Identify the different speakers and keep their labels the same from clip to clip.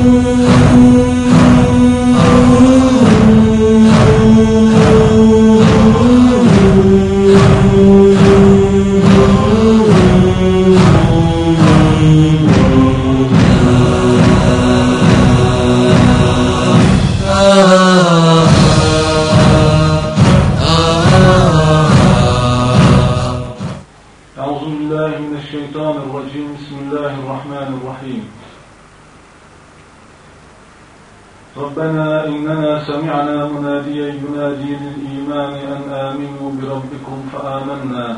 Speaker 1: ربنا إننا سمعنا مناديا ينادي للإيمان أن آمنوا بربكم فآمنا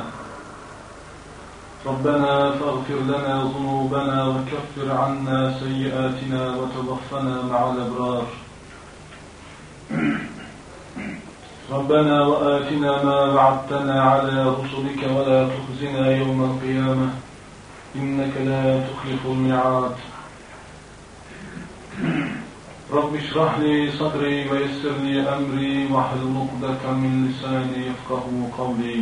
Speaker 1: ربنا فاغفر لنا ذنوبنا وكفر عنا سيئاتنا وتوفنا مع الأبرار ربنا وآتنا ما وعدتنا على رسلك ولا تخزنا يوم القيامة إنك لا تخلف الميعاد رب اشرح لي صدري ويسر لي أمري واحلل عقدة من لساني يفقهوا قولي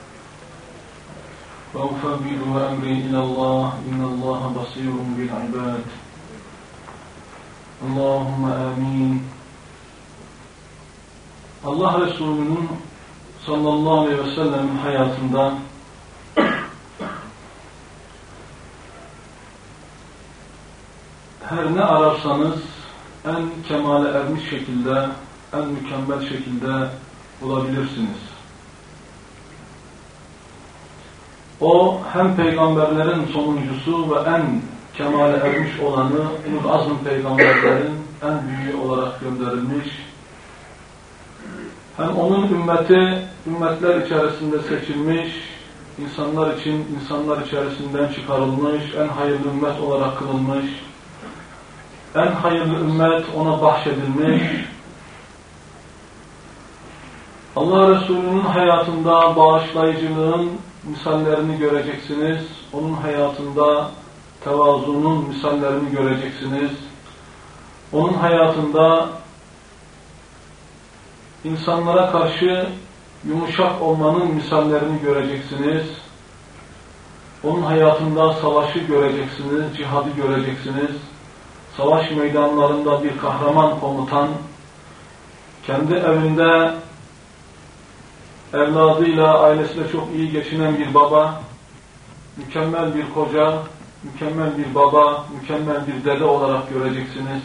Speaker 1: وأفوض أمري إلى الله إن الله بصير بالعباد اللهم آمين. Allah Resulü'nün sallallahu aleyhi ve sellem'in hayatında her ne ararsanız en kemale ermiş şekilde, en mükemmel şekilde bulabilirsiniz. O hem peygamberlerin sonuncusu ve en kemale ermiş olanı, ulul azm peygamberlerin en büyüğü olarak gönderilmiş. Hem onun ümmeti, ümmetler içerisinde seçilmiş, insanlar için, insanlar içerisinden çıkarılmış, en hayırlı ümmet olarak kılınmış, en hayırlı ümmet ona bahşedilmiş. Allah Resulü'nün hayatında bağışlayıcılığın misallerini göreceksiniz. Onun hayatında tevazunun misallerini göreceksiniz. Onun hayatında insanlara karşı yumuşak olmanın misallerini göreceksiniz. Onun hayatında savaşı göreceksiniz, cihadı göreceksiniz. Savaş meydanlarında bir kahraman komutan, kendi evinde evladıyla, ailesiyle çok iyi geçinen bir baba, mükemmel bir koca, mükemmel bir baba, mükemmel bir dede olarak göreceksiniz.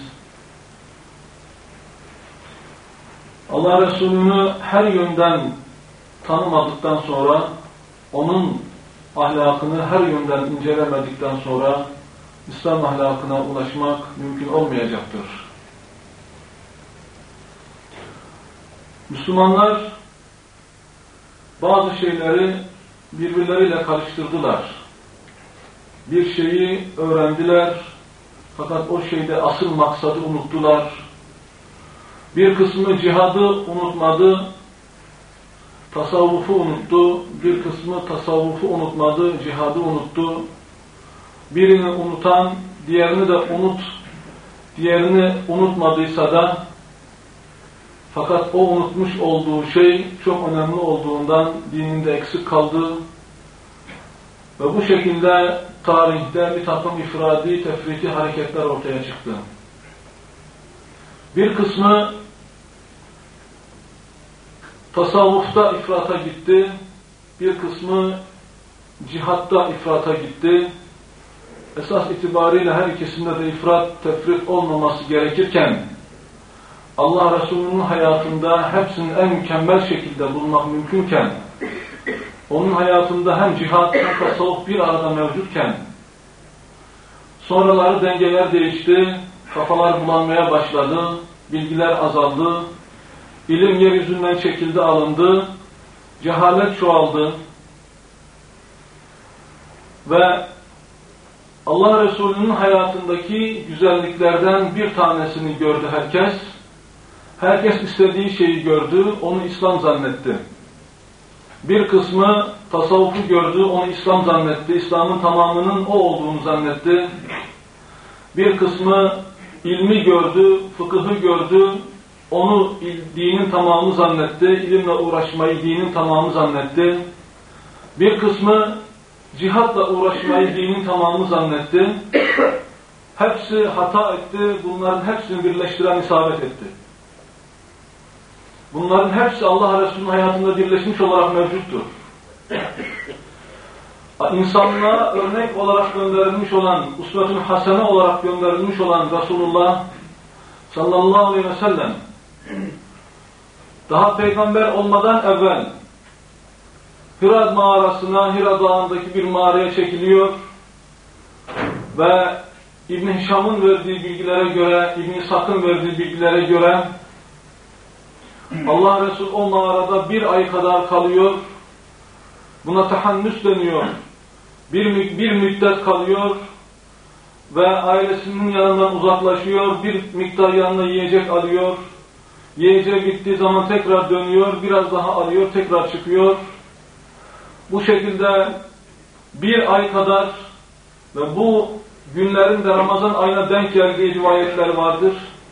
Speaker 1: Allah Resulü'nü her yönden tanımadıktan sonra, onun ahlakını her yönden incelemedikten sonra, İslam ahlakına ulaşmak mümkün olmayacaktır. Müslümanlar bazı şeyleri birbirleriyle karıştırdılar. Bir şeyi öğrendiler, fakat o şeyde asıl maksadı unuttular. Bir kısmı cihadı unutmadı, tasavvufu unuttu. Bir kısmı tasavvufu unutmadı, cihadı unuttu. Birini unutan, diğerini de diğerini unutmadıysa da, fakat o unutmuş olduğu şey çok önemli olduğundan dininde eksik kaldı. Ve bu şekilde tarihte bir takım ifradi, tefriti hareketler ortaya çıktı. Bir kısmı tasavvufta ifrata gitti, bir kısmı cihatta ifrata gitti. Esas itibariyle her ikisinde de ifrat, tefrit olmaması gerekirken, Allah Resulü'nün hayatında hepsinin en mükemmel şekilde bulmak mümkünken, onun hayatında hem cihat hem tasavvuf bir arada mevcutken, sonraları dengeler değişti, kafalar bulanmaya başladı, bilgiler azaldı, ilim yeryüzünden çekildi, alındı, cehalet çoğaldı ve Allah Resulü'nün hayatındaki güzelliklerden bir tanesini gördü herkes. Herkes istediği şeyi gördü, onu İslam zannetti. Bir kısmı tasavvufu gördü, onu İslam zannetti, İslam'ın tamamının o olduğunu zannetti. Bir kısmı ilmi gördü, fıkıhı gördü, onu dinin tamamı zannetti, ilimle uğraşmayı dinin tamamı zannetti. Bir kısmı cihatla uğraşmayı dinin tamamı zannetti. hepsi hata etti, bunların hepsini birleştiren isabet etti. Bunların hepsi Allah Resulü'nün hayatında birleşmiş olarak mevcuttur. İnsanlığa örnek olarak gönderilmiş olan, usvetün hasene olarak gönderilmiş olan Resulullah sallallahu aleyhi ve sellem daha peygamber olmadan evvel Hira mağarasına, Hira Dağı'ndaki bir mağaraya çekiliyor ve İbn Hişam'ın verdiği bilgilere göre, İbn İshak'ın verdiği bilgilere göre Allah Resulü o mağarada 1 ay kadar kalıyor. Buna tahannüs deniyor. Bir müddet kalıyor ve ailesinin yanından uzaklaşıyor. Bir miktar yanına yiyecek alıyor. Yiyecek bittiği zaman tekrar dönüyor. Biraz daha alıyor, tekrar çıkıyor. Bu şekilde 1 ay kadar ve bu günlerin de Ramazan ayına denk geldiği rivayetler vardır.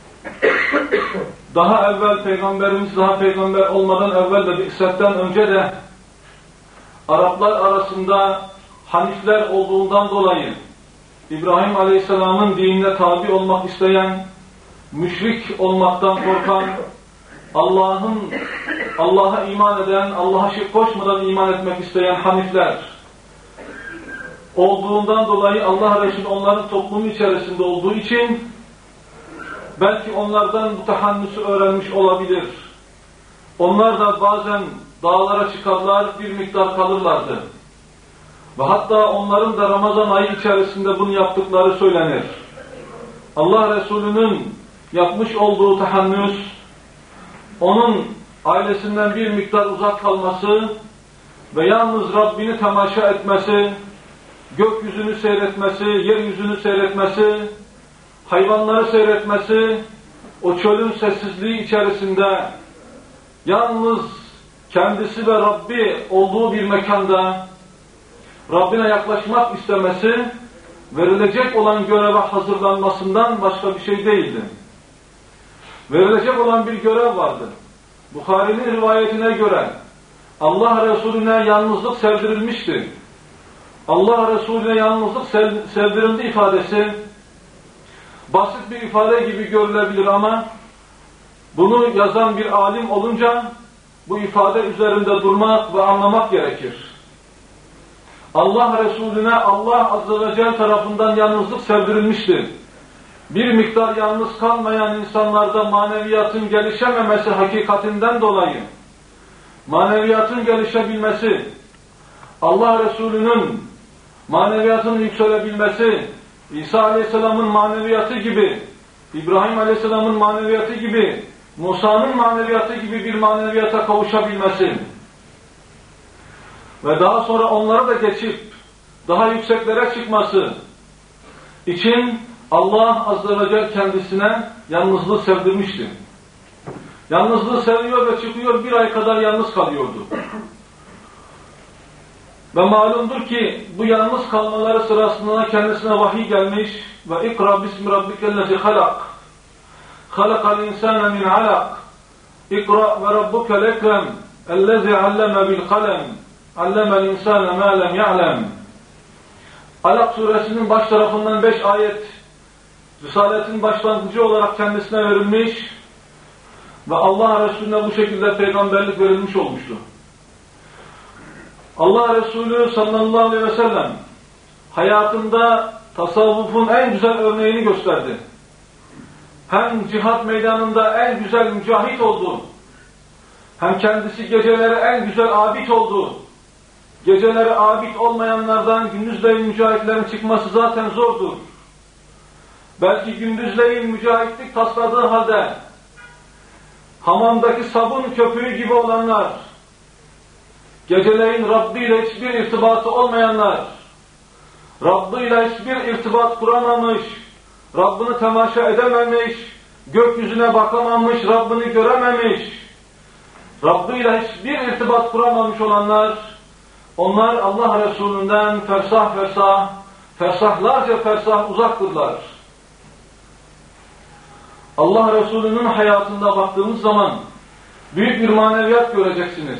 Speaker 1: Daha evvel Peygamberimiz daha peygamber olmadan evvel de Bi'setten önce de Araplar arasında Hanifler olduğundan dolayı İbrahim Aleyhisselam'ın dinine tabi olmak isteyen, müşrik olmaktan korkan, Allah'a iman eden, Allah'a şirk koşmadan iman etmek isteyen Hanifler olduğundan dolayı Allah Resulü onların toplumu içerisinde olduğu için belki onlardan bu tahannüsü öğrenmiş olabilir. Onlar da bazen dağlara çıkarlar, bir miktar kalırlardı. Ve hatta onların da Ramazan ayı içerisinde bunu yaptıkları söylenir. Allah Resulü'nün yapmış olduğu tahannüs, onun ailesinden bir miktar uzak kalması ve yalnız Rabbini temaşa etmesi, gökyüzünü seyretmesi, yeryüzünü seyretmesi, hayvanları seyretmesi, o çölün sessizliği içerisinde yalnız kendisi ve Rabbi olduğu bir mekanda Rabbine yaklaşmak istemesi, verilecek olan göreve hazırlanmasından başka bir şey değildi. Verilecek olan bir görev vardı. Bukhari'nin rivayetine göre Allah Resulüne yalnızlık sevdirilmişti. Allah Resulüne yalnızlık sevdirildi ifadesi basit bir ifade gibi görülebilir ama bunu yazan bir alim olunca bu ifade üzerinde durmak ve anlamak gerekir. Allah Resulüne Allah Azze ve Celle tarafından yalnızlık sevdirilmiştir. Bir miktar yalnız kalmayan insanlarda maneviyatın gelişememesi hakikatinden dolayı, maneviyatın gelişebilmesi, Allah Resulü'nün maneviyatının yükselebilmesi, İsa Aleyhisselam'ın maneviyatı gibi, İbrahim Aleyhisselam'ın maneviyatı gibi, Musa'nın maneviyatı gibi bir maneviyata kavuşabilmesi ve daha sonra onları da geçip daha yükseklere çıkması için Allah Azze ve Celle kendisine yalnızlığı sevdirmişti. Yalnızlığı seviyor ve çıkıyor, 1 ay kadar yalnız kalıyordu. Ve malumdur ki bu yalnız kalmaları sırasında kendisine vahiy gelmiş ve ikra bismi rabbikellezi halak halakal insane min alak ikra ve rabbukel ekrem ellezi alleme bil kalem allemel insane ma lem ya'lem. Alak suresinin baş tarafından 5 ayet Risaletin başlangıcı olarak kendisine verilmiş ve Allah Resulüne bu şekilde peygamberlik verilmiş olmuştu. Allah Resulü sallallahu aleyhi ve sellem hayatında tasavvufun en güzel örneğini gösterdi. Hem cihat meydanında en güzel mücahit oldu, hem kendisi geceleri en güzel abid oldu. Geceleri abid olmayanlardan gündüzleyin mücahitlerin çıkması zaten zordur. Belki gündüzleyin mücahitlik tasladığı halde hamamdaki sabun köpüğü gibi olanlar, geceleyin Rabbi ile hiçbir irtibatı olmayanlar, Rabbi ile hiçbir irtibat kuramamış, Rabbini temaşa edememiş, gökyüzüne bakamamış, Rabbini görememiş, Rabbi ile hiçbir irtibat kuramamış olanlar, onlar Allah Resulü'nden fersahlarca fersah uzaktırlar. Allah Resulü'nün hayatında baktığımız zaman büyük bir maneviyat göreceksiniz.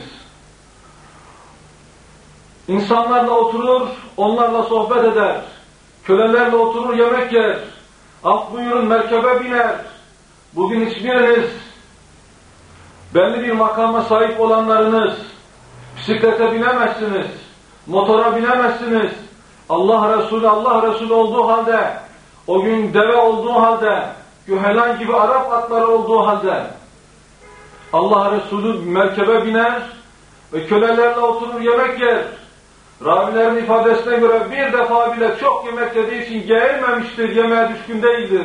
Speaker 1: İnsanlarla oturur, onlarla sohbet eder, kölelerle oturur, yemek yer, Af buyurun, merkebe biner. Bugün hiçbiriniz, belli bir makama sahip olanlarınız, bisiklete binemezsiniz, motora binemezsiniz. Allah Resulü olduğu halde, o gün deve olduğu halde, gühelan gibi Arap atları olduğu halde, Allah Resulü merkebe biner ve kölelerle oturur yemek yer. Ravilerin ifadesine göre bir defa bile çok yemek yediği için geğirmemiştir, yemeğe düşkün değildir.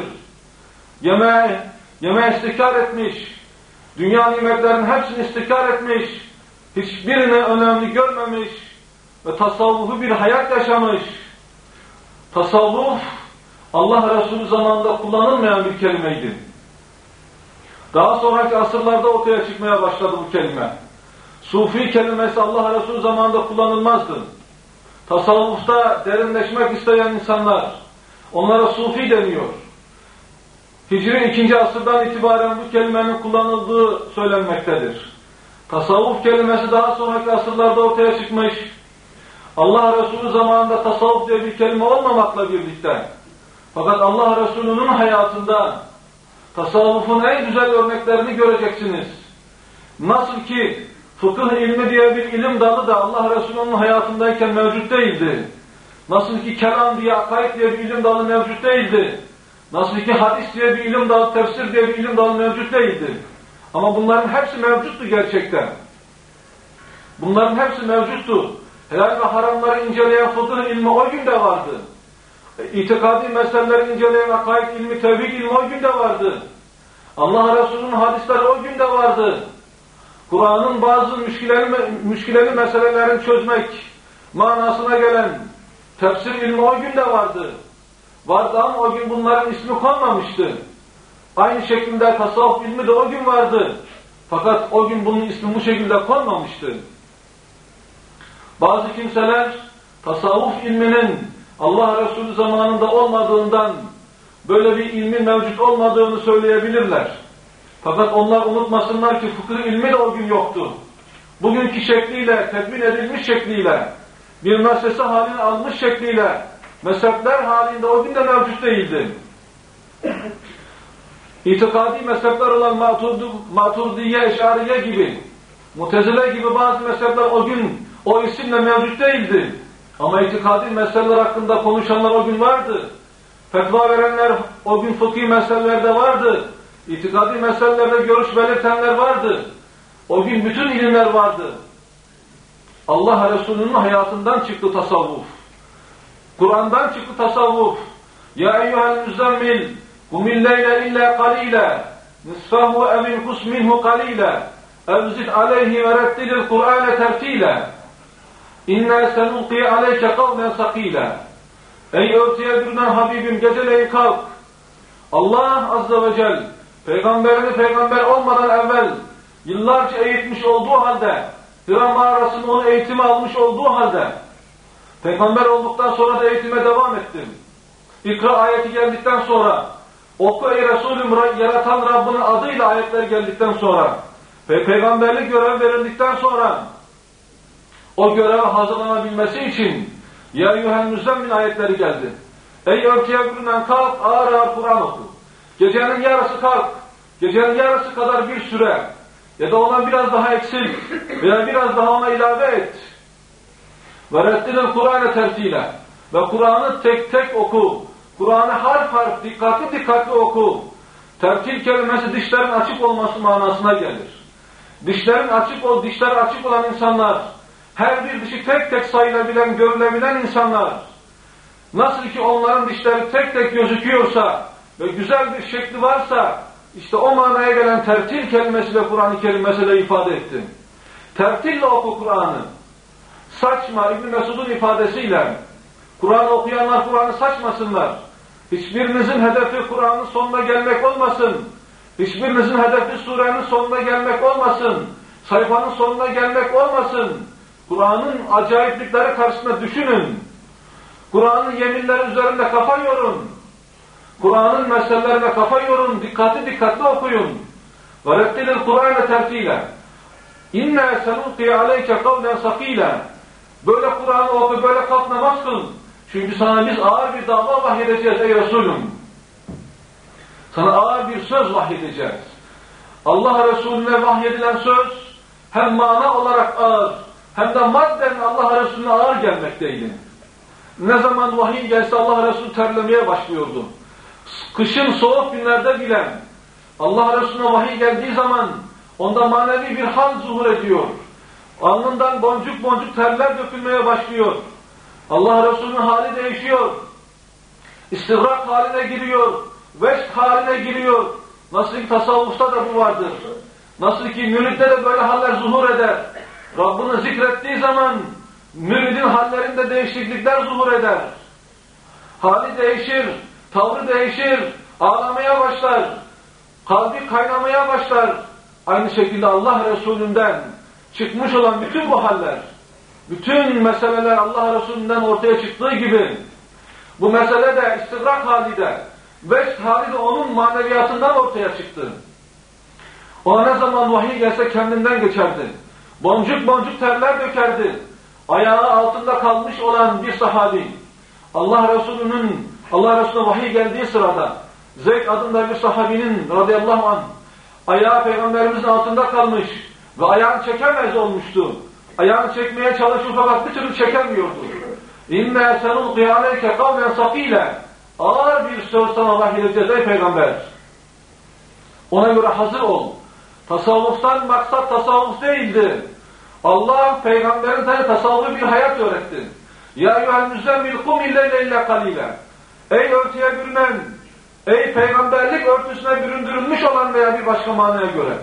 Speaker 1: Yemeğe istikrar etmiş, dünya nimetlerinin hepsini istikrar etmiş, hiçbirini önemli görmemiş ve tasavvufu bir hayat yaşamış. Tasavvuf, Allah Resulü zamanında kullanılmayan bir kelimeydi. Daha sonraki asırlarda ortaya çıkmaya başladı bu kelime. Sufi kelimesi Allah Resulü zamanında kullanılmazdı. Tasavvufta derinleşmek isteyen insanlar, onlara sufi deniyor. Hicri 2. asırdan itibaren bu kelimenin kullanıldığı söylenmektedir. Tasavvuf kelimesi daha sonraki asırlarda ortaya çıkmış. Allah Resulü zamanında tasavvuf diye bir kelime olmamakla birlikte, fakat Allah Resulü'nün hayatında tasavvufun en güzel örneklerini göreceksiniz. Nasıl ki fıkıh ilmi diye bir ilim dalı da Allah Resulü'nün hayatındayken mevcut değildi. Nasıl ki kelam diye, akaid diye bir ilim dalı mevcut değildi. Nasıl ki hadis diye bir ilim dalı, tefsir diye bir ilim dalı mevcut değildi. Ama bunların hepsi mevcuttu gerçekten. Bunların hepsi mevcuttu. Helal ve haramları inceleyen fıkıh ilmi o gün de vardı. İtikadi meseleleri inceleyen akaid ilmi, tevhid ilmi o gün de vardı. Allah Resulü'nün hadisleri o gün de vardı. Kur'an'ın bazı müşkileli meselelerini çözmek manasına gelen tefsir ilmi o gün de vardı. Vardı ama o gün bunların ismi konmamıştı. Aynı şekilde tasavvuf ilmi de o gün vardı. Fakat o gün bunun ismi bu şekilde konmamıştı. Bazı kimseler tasavvuf ilminin Allah Resulü zamanında olmadığından, böyle bir ilmin mevcut olmadığını söyleyebilirler. Fakat onlar unutmasınlar ki fıkıh ilmi de o gün yoktu. Bugünkü şekliyle, tedbir edilmiş şekliyle, bir müessese halini almış şekliyle, mezhepler halinde o gün de mevcut değildi. İtikadi mezhepler olan Maturidiye, Eş'ariye gibi, Mutezile gibi bazı mezhepler o gün o isimle mevcut değildi. Ama itikadi meseleler hakkında konuşanlar o gün vardı. Fetva verenler o gün fıkhi meselelerde vardı. İtikadi meselelerde görüş belirtenler vardı. O gün bütün ilimler vardı. Allah Resulü'nün hayatından çıktı tasavvuf. Kur'an'dan çıktı tasavvuf. Ya eyyuhel müzzemmil kumil leyle illa qalile nisfahu emin kus minhu qalile evzid aleyhi ve rettilil Kur'ane tertile İnna senulqi aleyke kavlen sakile. Ey örtüye bürünen Habibim, geceleyin kalk. Allah Azze ve Celle peygamberini peygamber olmadan evvel yıllarca eğitmiş olduğu halde, Hira mağarasında onu eğitime almış olduğu halde, peygamber olduktan sonra da eğitime devam ettim. İkra ayeti geldikten sonra, oku ey Resulüm, yaratan Rabbinin adıyla ayetler geldikten sonra ve peygamberlik görevi verildikten sonra o göreve hazırlanabilmesi için Ya eyyuhel müzzemmil ayetleri geldi. Ey örtüye bürünen kalk, ağır ağır Kur'an oku. Gecenin yarısı kalk, gecenin yarısı kadar bir süre ya da ona biraz daha eksil veya biraz daha ona ilave et. Ve reddilin Kur'an'ı tertile ve Kur'an'ı tek tek oku. Kur'an'ı harf harf, dikkatli oku. Tertil kelimesi dişlerin açık olması manasına gelir. Dişler açık olan insanlar, her bir dişi tek tek sayılabilen, görülebilen insanlar, nasıl ki onların dişleri tek tek gözüküyorsa ve güzel bir şekli varsa, işte o manaya gelen tertil kelimesiyle Kur'an-ı Kerim meseleyi ifade etti. Tertille oku Kur'an'ı. Saçma, İbn Mesud'un ifadesiyle, Kur'an okuyanlar Kur'an'ı saçmasınlar. Hiçbirinizin hedefi Kur'an'ın sonuna gelmek olmasın. Hiçbirinizin hedefi surenin sonuna gelmek olmasın. Sayfanın sonuna gelmek olmasın. Kur'an'ın acayiplikleri karşısında düşünün. Kur'an'ın yeminleri üzerinde kafa yorun. Kur'an'ın meselelerine kafa yorun. Dikkatli okuyun. وَرَتِّلِ الْقُرْآنَ تَرْتِيلًا اِنَّا سَنُلْقِي عَلَيْكَ قَوْلًا ثَقِيلًا Böyle Kur'an'ı oku, böyle kalk namaz kıl. Çünkü sana biz ağır bir dava vahyedeceğiz ey Resulüm. Sana ağır bir söz vahyedeceğiz. Allah Resulüne vahyedilen söz hem mana olarak ağır hem de madden Allah Resulüne ağır gelmekteydi. Ne zaman vahiy gelse Allah Resulü terlemeye başlıyordu. Kışın soğuk günlerde bile Allah Resulüne vahiy geldiği zaman onda manevi bir hal zuhur ediyor. Alnından boncuk boncuk terler dökülmeye başlıyor. Allah Resulü'nün hali değişiyor. İstigrak haline giriyor. Veşk haline giriyor. Nasıl ki tasavvufta da bu vardır. Nasıl ki müritte de böyle haller zuhur eder. Rabbini zikrettiği zaman müridin hallerinde değişiklikler zuhur eder. Hali değişir, tavrı değişir, ağlamaya başlar, kalbi kaynamaya başlar. Aynı şekilde Allah Resulü'nden çıkmış olan bütün bu haller, bütün meseleler Allah Resulü'nden ortaya çıktığı gibi, bu mesele de istigrak hali de, veşk hali de onun maneviyatından ortaya çıktı. Ona ne zaman vahiy gelse kendinden geçerdi. Boncuk boncuk terler dökerdi. Ayağı altında kalmış olan bir sahabi, Allah Resulü'ne vahiy geldiği sırada, Zeyd adında bir sahabinin radıyallahu anh, ayağı Peygamberimizin altında kalmış ve ayağını çekemez olmuştu. Ayağını çekmeye çalışıyor fakat bir türlü çekemiyordu. İnne senulqi aleyke kavlen sakîle. Ağır bir söz sana vahyedeceğiz ey Peygamber. Ona göre hazır ol. Tasavvuftan maksat tasavvuf değildi. Allah Peygamberin tasavvufu bir hayat öğretti. Ya eyyuhel müzzemmil kum illeyle illa kalile. Ey örtüye bürünen, ey peygamberlik örtüsüne büründürülmüş olan veya bir başka manaya göre.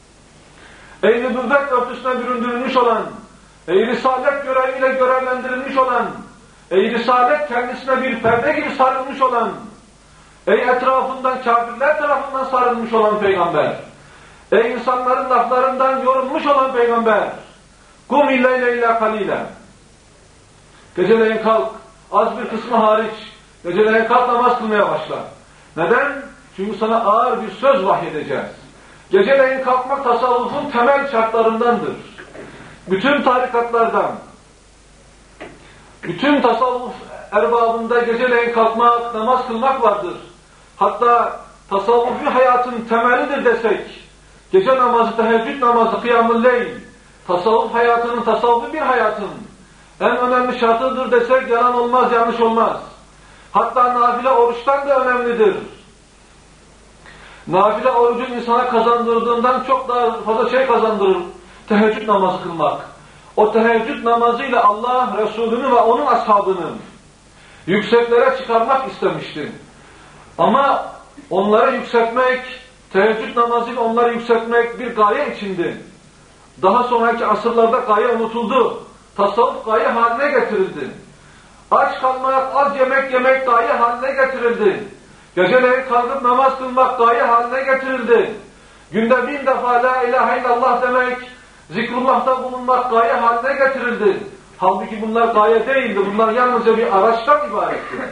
Speaker 1: Ey nübüvvet örtüsüne büründürülmüş olan, ey risalet göreviyle görevlendirilmiş olan, ey risalet kendisine bir perde gibi sarılmış olan, ey etrafından kafirler tarafından sarılmış olan peygamber, ey insanların laflarından yorulmuş olan peygamber, kum illeyle illa kalile. Geceleyin kalk, az bir kısmı hariç, geceleyin kalk namaz kılmaya başla. Neden? Çünkü sana ağır bir söz vahyedeceğiz. Geceleyin kalkmak tasavvufun temel şartlarındandır. Bütün tarikatlardan, bütün tasavvuf erbabında geceleyin kalkmak, namaz kılmak vardır. Hatta tasavvufi hayatın temelidir desek, gece namazı, teheccüd namazı, kıyam-ı leyl, tasavvuf hayatının, tasavvufi bir hayatın en önemli şartıdır desek yalan olmaz, yanlış olmaz. Hatta nafile oruçtan da önemlidir. Nafile orucun insana kazandırdığından çok daha fazla şey kazandırır. Teheccüd namazı kılmak. O teheccüd namazıyla Allah Resulü'nü ve onun ashabını yükseklere çıkarmak istemişti. Ama onları yükseltmek, teheccüd namazıyla onları yükseltmek bir gaye içindi. Daha sonraki asırlarda gaye unutuldu. Tasavvuf gaye haline getirildi. Aç kalmak, az yemek yemek gaye haline getirildi. Geceleyin kalkıp namaz kılmak gaye haline getirildi. Günde 1000 defa la ilahe illallah demek, zikrullah'ta bulunmak gaye haline getirildi. Halbuki bunlar gaye değildi. Bunlar yalnızca bir araçtan ibaretti.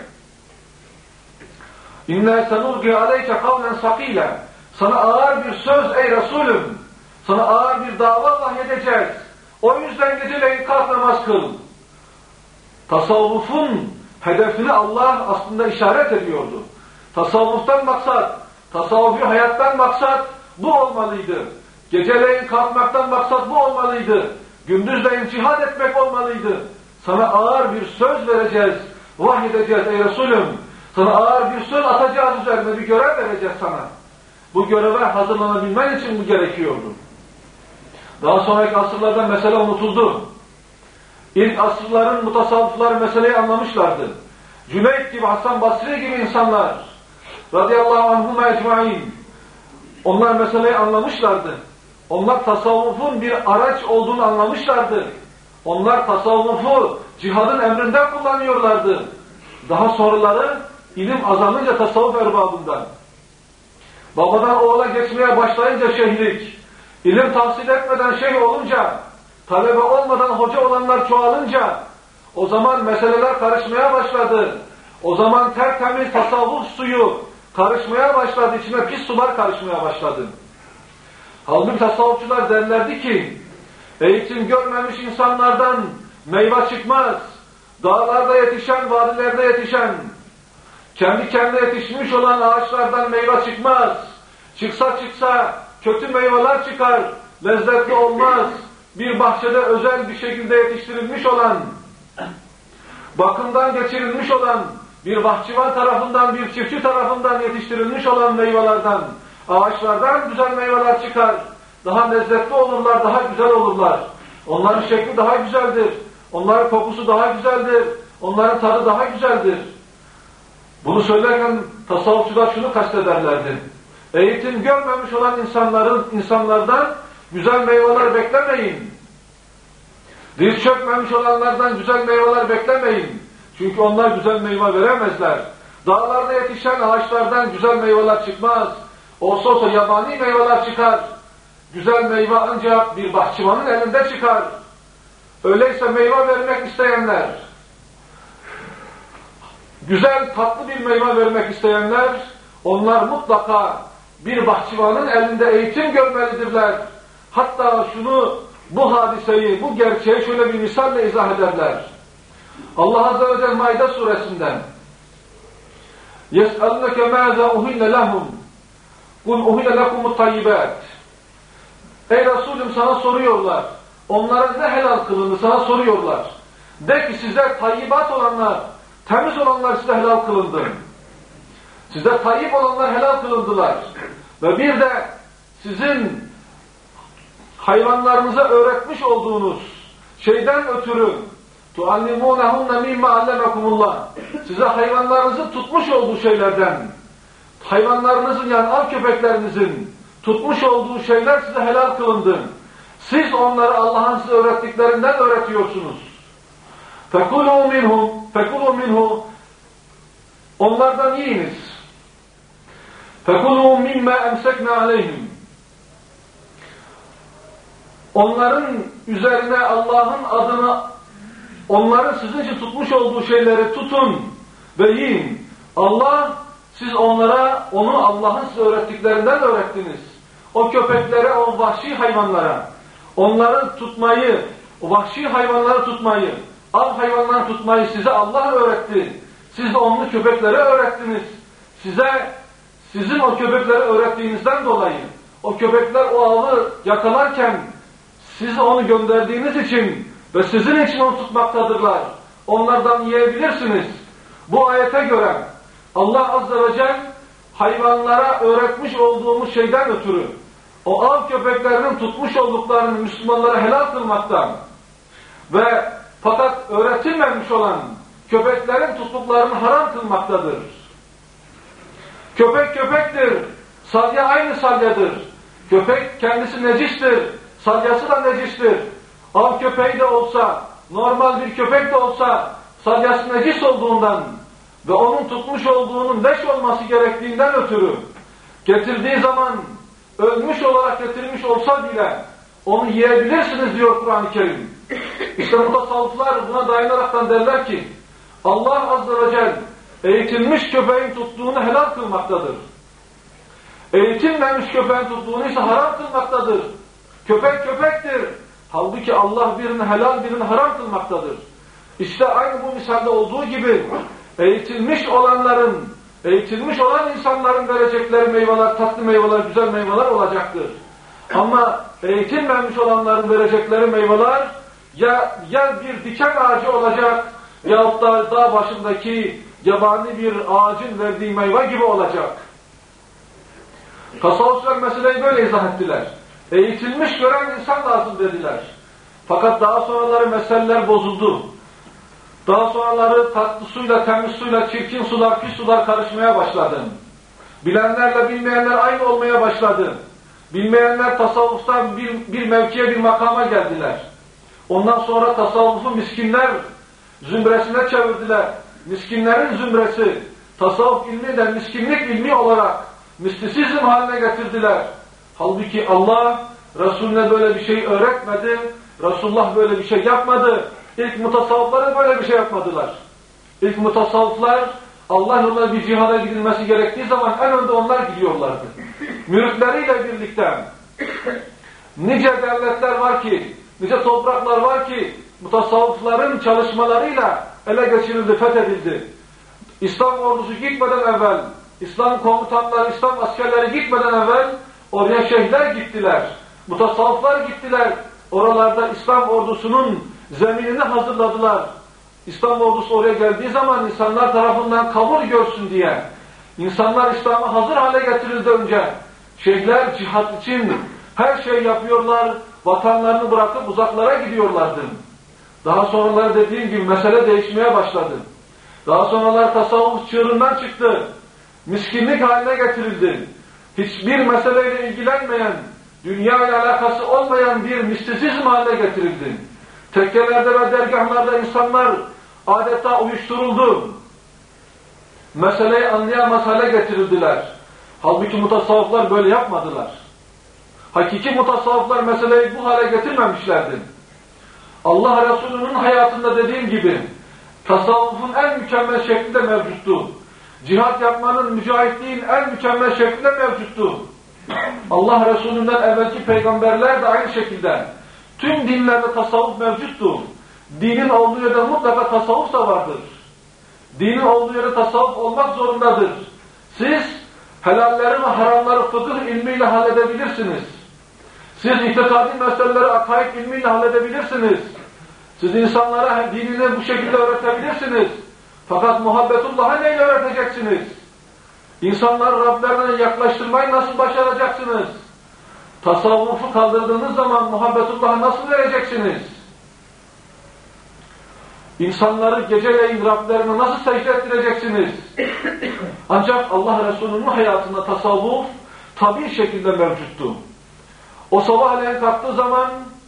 Speaker 1: İnne senulqi aleyke kavlen sakîle. Sana ağır bir söz ey Resulüm. Sana ağır bir dava vahyedeceğiz. O yüzden geceleyin kalk namaz kıl. Tasavvufun hedefini Allah aslında işaret ediyordu. Tasavvuftan maksat, tasavvufi hayattan maksat bu olmalıydı. Geceleyin kalkmaktan maksat bu olmalıydı. Gündüzleyin cihad etmek olmalıydı. Sana ağır bir söz vereceğiz, vahyedeceğiz ey Resulüm. Sana ağır bir söz atacağız üzerine, bir görev vereceğiz sana. Bu göreve hazırlanabilmen için bu gerekiyordu. Daha sonraki asırlarda mesele unutuldu. İlk asırların mutasavvıfları meseleyi anlamışlardı. Cüneyt gibi, Hasan Basri gibi insanlar, radıyallahu anhum ecmaîn, onlar meseleyi anlamışlardı. Onlar tasavvufun bir araç olduğunu anlamışlardı. Onlar tasavvufu cihadın emrinden kullanıyorlardı. Daha sonraları ilim azalınca tasavvuf erbabından, babadan oğula geçmeye başlayınca şeyhlik, ilim tahsil etmeden şeyh olunca, talebe olmadan hoca olanlar çoğalınca, o zaman meseleler karışmaya başladı. O zaman tertemiz tasavvuf suyu karışmaya başladı, içine pis sular karışmaya başladı. Halbuki tasavvufçular derlerdi ki, eğitim görmemiş insanlardan meyve çıkmaz. Dağlarda yetişen, vadilerde yetişen, kendi kendine yetişmiş olan ağaçlardan meyve çıkmaz. Çıksa kötü meyveler çıkar, lezzetli olmaz. Bir bahçede özel bir şekilde yetiştirilmiş olan, bakımdan geçirilmiş olan, bir bahçıvan tarafından, bir çiftçi tarafından yetiştirilmiş olan meyvelerden, ağaçlardan güzel meyveler çıkar. Daha lezzetli olurlar, daha güzel olurlar. Onların şekli daha güzeldir. Onların kokusu daha güzeldir. Onların tadı daha güzeldir. Bunu söylerken tasavvufçular şunu kastederlerdi. Eğitim görmemiş olan insanlardan güzel meyveler beklemeyin. Diz çökmemiş olanlardan güzel meyveler beklemeyin. Çünkü onlar güzel meyve veremezler. Dağlarda yetişen ağaçlardan güzel meyveler çıkmaz. Olsa yabani meyveler çıkar. Güzel meyve ancak bir bahçıvanın elinde çıkar. Öyleyse meyve vermek isteyenler, güzel tatlı bir meyve vermek isteyenler, onlar mutlaka bir bahçıvanın elinde eğitim görmelidirler. Hatta bu hadiseyi, bu gerçeği şöyle bir misalle izah ederler. Allah Azze ve Celle Maide suresinden يَسْأَلْنَكَ مَاذَا اُهِلَّ لَهُمْ قُلْ اُهِلَّ لَكُمُ الطَّيِّبَاتِ Ey Resulüm sana soruyorlar. Onlara ne helal kılındı sana soruyorlar. De ki size tayyibat olanlar, temiz olanlar size helal kılındı. Size tayyip olanlar helal kılındılar. Ve bir de sizin hayvanlarınıza öğretmiş olduğunuz şeyden ötürü تُعَلِّمُونَهُنَّ مِمَّا عَلَّمَكُمُ اللّٰهِ Size hayvanlarınızın tutmuş olduğu şeylerden, hayvanlarınızın yani av köpeklerinizin tutmuş olduğu şeyler size helal kılındı. Siz onları Allah'ın size öğrettiklerinden öğretiyorsunuz. فَكُلُوا مِنْهُ Onlardan yiyiniz. فَكُلُوا مِمَّا اَمْسَكْنَا عَلَيْهِمْ Onların üzerine Allah'ın adını, onların sizin için tutmuş olduğu şeyleri tutun ve yiyin. Siz onlara, onu Allah'ın size öğrettiklerinden öğrettiniz. O köpeklere, o vahşi hayvanlara, onları tutmayı, o vahşi hayvanları tutmayı, av hayvanları tutmayı size Allah öğretti. Siz de onu köpeklere öğrettiniz. Sizin o köpeklere öğrettiğinizden dolayı, o köpekler o avı yakalarken, siz onu gönderdiğiniz için ve sizin için onu tutmaktadırlar. Onlardan yiyebilirsiniz. Bu ayete göre Allah Azze ve Celle hayvanlara öğretmiş olduğumuz şeyden ötürü o av köpeklerinin tutmuş olduklarını Müslümanlara helal kılmaktan ve fakat öğretilmemiş olan köpeklerin tuttuklarını haram kılmaktadır. Köpek köpektir. Salya aynı salyadır. Köpek kendisi necistir. Salyası da necistir. Av köpeği de olsa, normal bir köpek de olsa salyası necis olduğundan ve onun tutmuş olduğunun leş olması gerektiğinden ötürü getirdiği zaman ölmüş olarak getirmiş olsa bile onu yiyebilirsiniz diyor Kur'an-ı Kerim. İşte mutasavvıflar buna dayanaraktan derler ki Allah Azze ve Celle eğitilmiş köpeğin tuttuğunu helal kılmaktadır. Eğitilmemiş köpeğin tuttuğunu ise haram kılmaktadır. Köpek köpektir. Halbuki Allah birini helal birini haram kılmaktadır. İşte aynı bu misalde olduğu gibi eğitilmiş olan insanların verecekleri meyveler, tatlı meyveler, güzel meyveler olacaktır. Ama eğitilmemiş olanların verecekleri meyveler ya bir diken ağacı olacak yahut da dağ başındaki yabani bir ağacın verdiği meyve gibi olacak. Tasavvufçular meseleyi böyle izah ettiler. Eğitilmiş gören insan lazım dediler. Fakat daha sonraları meseleler bozuldu. Daha sonraları tatlı suyla, temiz suyla, çirkin sular, pis sular karışmaya başladı. Bilenlerle bilmeyenler aynı olmaya başladı. Bilmeyenler tasavvuftan bir mevkiye, bir makama geldiler. Ondan sonra tasavvufu miskinler zümresine çevirdiler. Miskinlerin zümresi, tasavvuf ilmi de miskinlik ilmi olarak mistisizm haline getirdiler. Halbuki Allah Resulüne böyle bir şey öğretmedi. Resulullah böyle bir şey yapmadı. İlk mutasavvıfları böyle bir şey yapmadılar. İlk mutasavvıflar Allah yoluna bir cihada gidilmesi gerektiği zaman en önde onlar gidiyorlardı. Müritleriyle birlikte nice devletler var ki, nice topraklar var ki mutasavvıfların çalışmalarıyla ele geçirildi, fethedildi. İslam ordusu gitmeden evvel, İslam komutanları, İslam askerleri gitmeden evvel oraya şeyhler gittiler, mutasavvıflar gittiler. Oralarda İslam ordusunun zeminini hazırladılar. İslam ordusu oraya geldiği zaman insanlar tarafından kabul görsün diye, insanlar İslam'a hazır hale getirildi önce. Şeyhler cihat için her şey yapıyorlar, vatanlarını bırakıp uzaklara gidiyorlardı. Daha sonralar dediğim gibi mesele değişmeye başladı. Daha sonralar tasavvuf çığırından çıktı. Miskinlik haline getirildi. Hiçbir meseleyle ilgilenmeyen, dünya ile alakası olmayan bir mistisizm haline getirildi. Tekkelerde ve dergahlarda insanlar adeta uyuşturuldu. Meseleyi anlayamaz hale getirildiler. Halbuki mutasavvıflar böyle yapmadılar. Hakiki mutasavvıflar meseleyi bu hale getirmemişlerdi. Allah Resulü'nün hayatında dediğim gibi tasavvufun en mükemmel şekli de mevcuttu. Cihat yapmanın, mücahitliğin en mükemmel şekli de mevcuttu. Allah Resulü'nden evvelki peygamberler de aynı şekilde. Tüm dinlerde tasavvuf mevcuttu. Dinin olduğu yerde mutlaka tasavvuf da vardır. Dinin olduğu yerde tasavvuf olmak zorundadır. Siz helalleri ve haramları fıkıh ilmiyle halledebilirsiniz. Siz itikadi meseleleri akaid ilmiyle halledebilirsiniz. Siz insanlara dinini bu şekilde öğretebilirsiniz. Fakat muhabbetullah'a neyle öğreteceksiniz? İnsanları Rablerine yaklaştırmayı nasıl başaracaksınız? Tasavvufu kaldırdığınız zaman muhabbetullah'a nasıl vereceksiniz? İnsanları geceleyin Rablerine nasıl secde ettireceksiniz? Ancak Allah Resulü'nün hayatında tasavvuf tabii şekilde mevcuttu. O sabahleyin kalktığı zaman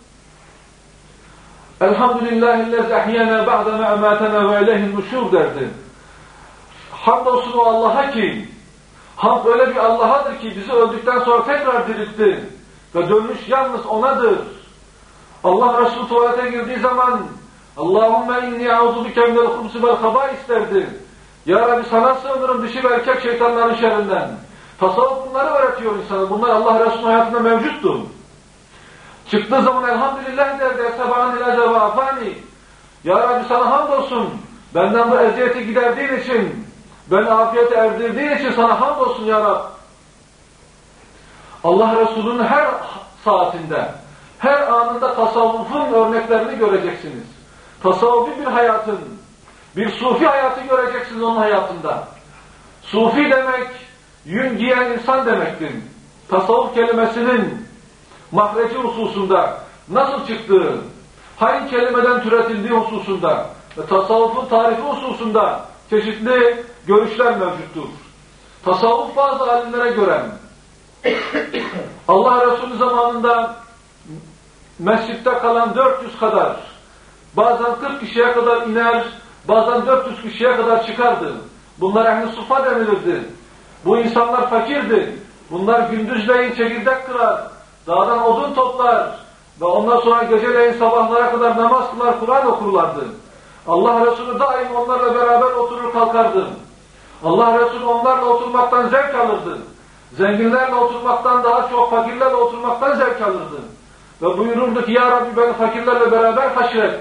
Speaker 1: Elhamdülillahillezî ahyana ba'dema emâtena ve ileyhin nuşûr derdi. Hamdolsun o Allah'a ki, hamd öyle bir Allah'adır ki bizi öldükten sonra tekrar diriltti ve dönüş yalnız O'nadır. Allah Resulü tuvalete girdiği zaman Allahümme inni a'udhu bike minel hubsi vel habâis derdi. Ya Rabbi sana sığınırım dişi ve erkek şeytanların şerrinden. Tasavvuf bunları öğretiyor insana. Bunlar Allah Resulü'nün hayatında mevcuttu. Çıktığı zaman elhamdülillah derdi. Esebâni leze ve afani. Ya Rabbi sana hamdolsun. Benden bu eziyeti giderdiğin için, beni afiyete erdirdiğin için sana hamdolsun ya Rabbi. Allah Resulü'nün her saatinde, her anında tasavvufun örneklerini göreceksiniz. Tasavvufi bir hayatın, bir sufi hayatı göreceksiniz onun hayatında. Sufi demek, yün giyen insan demektir. Tasavvuf kelimesinin mahreci hususunda, nasıl çıktığı, hangi kelimeden türetildiği hususunda ve tasavvufun tarifi hususunda çeşitli görüşler mevcuttur. Tasavvuf bazı alimlere göre Allah Resulü zamanında mescitte kalan 400 kadar, bazen 40 kişiye kadar iner, bazen 400 kişiye kadar çıkardı. Bunlar ehl-i sufa denilirdi. Bu insanlar fakirdi. Bunlar gündüzleyin çekirdek kırar, dağdan odun toplar ve ondan sonra geceleyin sabahlara kadar namaz kılar, Kur'an okurlardı. Allah Resulü daim onlarla beraber oturur kalkardı. Allah Resulü onlarla oturmaktan zevk alırdı. Zenginlerle oturmaktan daha çok fakirlerle oturmaktan zevk alırdı. Ve buyururdu ki ya Rabbi beni fakirlerle beraber haşret.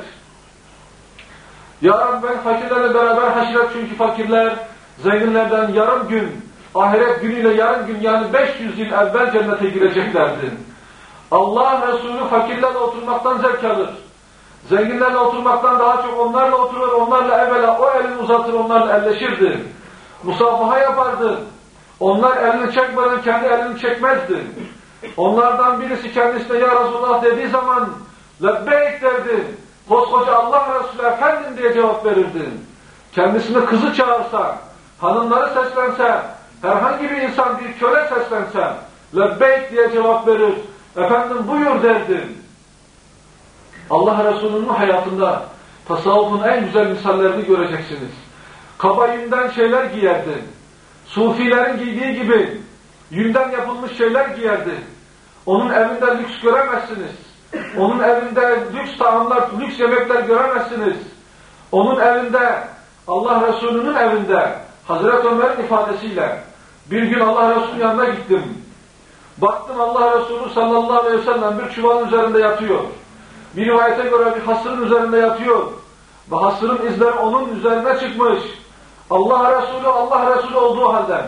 Speaker 1: Ya Rabbi beni fakirlerle beraber haşret çünkü fakirler zenginlerden yarım gün, ahiret günüyle yarım gün yani 500 yıl evvel cennete gireceklerdi. Allah Resulü fakirlerle oturmaktan zevk alır. Zenginlerle oturmaktan daha çok onlarla oturur, onlarla evvela o elini uzatır, onlarla elleşirdi. Musafaha yapardı. Onlar elini çekmeden kendi elini çekmezdi. Onlardan birisi kendisine ya Resulullah dediği zaman lebbeyk derdi. Koskoca Allah Resulü efendim diye cevap verirdi. Kendisine kızı çağırsa, hanımları seslense, herhangi bir insan bir köle seslense lebbeyk diye cevap verir. Efendim buyur derdi. Allah Resulü'nün hayatında tasavvufun en güzel misallerini göreceksiniz. Kaba yünden şeyler giyerdi. Sufilerin giydiği gibi yünden yapılmış şeyler giyerdi. Onun evinde lüks göremezsiniz. Onun evinde lüks taamlar, lüks yemekler göremezsiniz. Onun evinde, Allah Resulü'nün evinde, Hazreti Ömer'in ifadesiyle bir gün Allah Resulü'nün yanına gittim. Baktım Allah Resulü sallallahu aleyhi ve sellem bir çuvalın üzerinde yatıyor. Bir rivayete göre bir hasırın üzerinde yatıyor. Ve hasırın izleri onun üzerine çıkmış. Allah Resulü olduğu halde,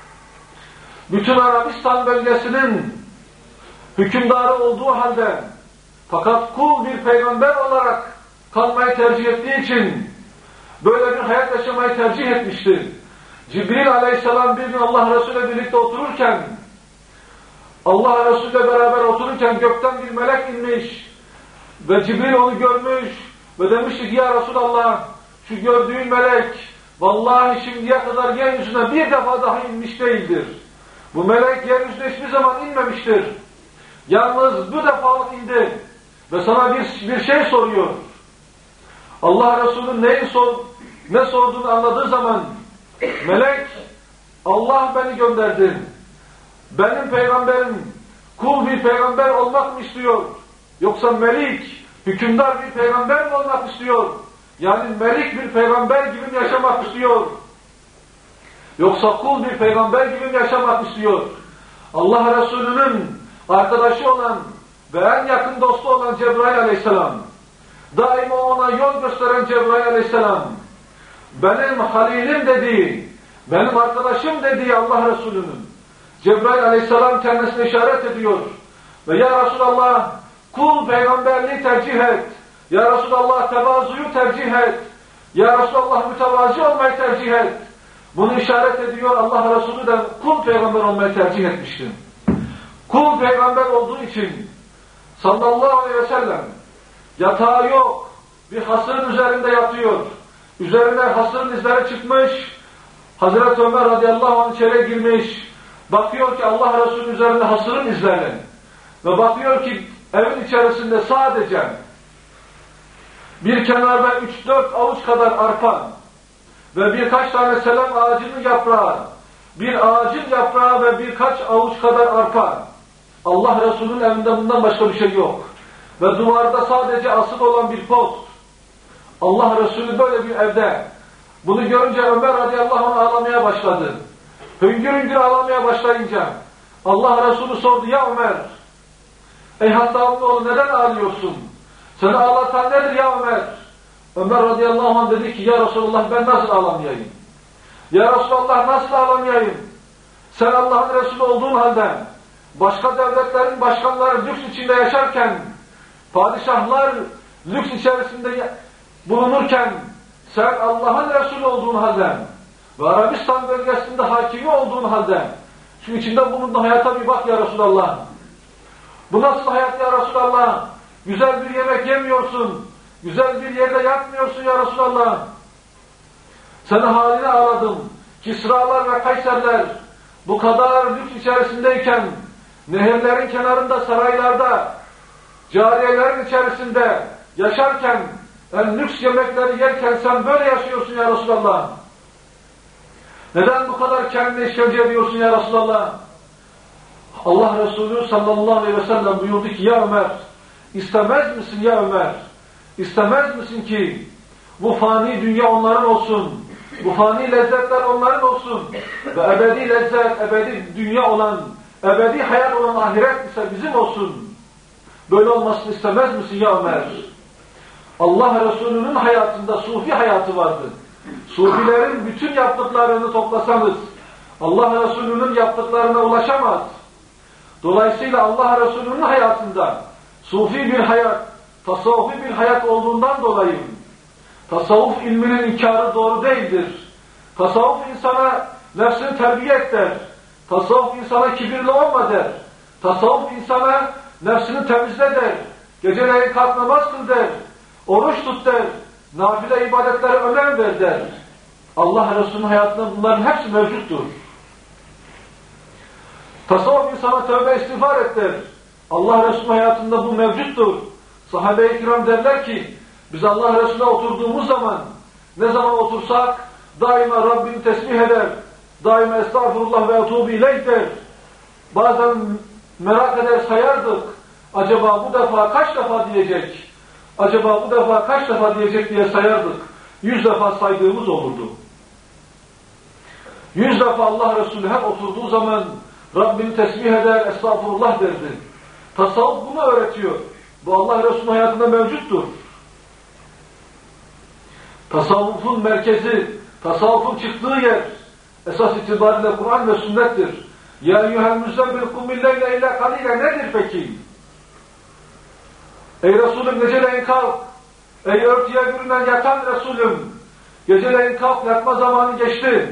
Speaker 1: bütün Arabistan bölgesinin hükümdarı olduğu halde, fakat kul bir peygamber olarak kalmayı tercih ettiği için böyle bir hayat yaşamayı tercih etmişti. Cibril aleyhisselam bir gün Allah Resulü ile birlikte otururken, Allah Resulü ile beraber otururken gökten bir melek inmiş ve Cibril onu görmüş ve demişti ki ya Resulallah, şu gördüğün melek vallahi şimdiye kadar yeryüzüne bir defa daha inmiş değildir. Bu melek yeryüzüne hiçbir zaman inmemiştir. Yalnız bu defa indi ve sana bir şey soruyor. Allah Resulü'nün ne sorduğunu anladığı zaman melek, Allah beni gönderdi. Benim peygamberim kul bir peygamber olmak mı istiyor? Yoksa melik, hükümdar bir peygamber mi olmak istiyor? Yani melik bir peygamber gibi mi yaşamak istiyor? Yoksa kul bir peygamber gibi mi yaşamak istiyor? Allah Resulü'nün arkadaşı olan ve en yakın dostu olan Cebrail aleyhisselam, daima ona yol gösteren Cebrail aleyhisselam, benim halilim dediği, benim arkadaşım dediği Allah Resulü'nün, Cebrail aleyhisselam kendisine işaret ediyor. Ve ya Resulallah, kul peygamberliği tercih et. Ya Resulallah, tevazuyu tercih et. Ya Resulallah, mütevazi olmayı tercih et. Bunu işaret ediyor. Allah Resulü de kul peygamber olmayı tercih etmişti. Kul peygamber olduğu için sallallahu aleyhi ve sellem yatağı yok, bir hasırın üzerinde yatıyor. Üzerine hasırın izleri çıkmış. Hazreti Ömer radıyallahu anh içeri girmiş. Bakıyor ki Allah Resulü üzerinde hasırın izleri. Ve bakıyor ki evin içerisinde sadece bir kenarda 3-4 avuç kadar arpa ve birkaç tane selam ağacının yaprağı, bir ağacın yaprağı ve birkaç avuç kadar arpa. Allah Resulü'nün evinde bundan başka bir şey yok. Ve duvarda sadece asılı olan bir post. Allah Resulü böyle bir evde. Bunu görünce Ömer radıyallahu anh ağlamaya başladı. Hüngür hüngür ağlamaya başlayınca Allah Resulü sordu, ya Ömer, ey Hattab'ın oğlu neden ağlıyorsun? Seni ağlatan nedir ya Ömer? Ömer radıyallahu anh dedi ki ya Resulullah ben nasıl ağlamayayım? Ya Resulullah nasıl ağlamayayım? Sen Allah'ın Resulü olduğun halde başka devletlerin başkanları lüks içinde yaşarken, padişahlar lüks içerisinde bulunurken sen Allah'ın Resulü olduğun halde ve Arabistan bölgesinde hakimi olduğun halde şu içinde bulunduğun hayata bir bak ya Resulallah. Bu nasıl hayat ya Resulallah? Güzel bir yemek yemiyorsun, güzel bir yerde yatmıyorsun ya Resulallah. Senin haline ağladım. Kisralar ve Kayserler bu kadar lüks içerisindeyken, nehirlerin kenarında, saraylarda, cariyelerin içerisinde yaşarken, en lüks yemekleri yerken sen böyle yaşıyorsun ya Resulallah. Neden bu kadar kendine işkence ediyorsun ya Resulallah? Allah Resulü sallallahu aleyhi ve sellem buyurdu ki ya Ömer, istemez misin ya Ömer? İstemez misin ki bu fani dünya onların olsun, bu fani lezzetler onların olsun ve ebedi lezzet, ebedi dünya olan, ebedi hayat olan ahiret ise bizim olsun. Böyle olmasını istemez misin ya Ömer? Allah Resulü'nün hayatında sufi hayatı vardı. Sufilerin bütün yaptıklarını toplasanız Allah Resulü'nün yaptıklarına ulaşamaz. Dolayısıyla Allah Resulü'nün hayatında sufi bir hayat, tasavvufi bir hayat olduğundan dolayı tasavvuf ilminin inkarı doğru değildir. Tasavvuf insana nefsini terbiye et der. Tasavvuf insana kibirli olma der. Tasavvuf insana nefsini temizle der. Geceleyin kalk namaz kıl der. Oruç tut der. Nafile ibadetlere önem ver der. Allah Resulü'nün hayatında bunların hepsi mevcuttur. Tasavvuf insana tövbe istiğfar et der. Allah Resulü'nün hayatında bu mevcuttur. Sahabe-i kiram derler ki biz Allah Resulü'ne oturduğumuz zaman ne zaman otursak daima Rabbini tesbih eder. Daima estağfurullah ve etûbü ileyh der. Bazen merak eder sayardık. Acaba bu defa kaç defa diyecek? Acaba bu defa kaç defa diyecek diye sayardık. 100 defa saydığımız olurdu. 100 defa Allah Resulü hep oturduğu zaman Rabbini tesbih eder, estağfurullah derdi. Tasavvuf bunu öğretiyor. Bu Allah Resulü'nün hayatında mevcuttur. Tasavvufun merkezi, tasavvufun çıktığı yer esas itibariyle Kur'an ve sünnettir. Ya eyyuhel müzzemmil kummil leyle illa kalile nedir peki? Ey Resulüm geceleyin kalk. Ey örtüye bürünen yatan Resulüm. Geceleyin kalk, yatma zamanı geçti.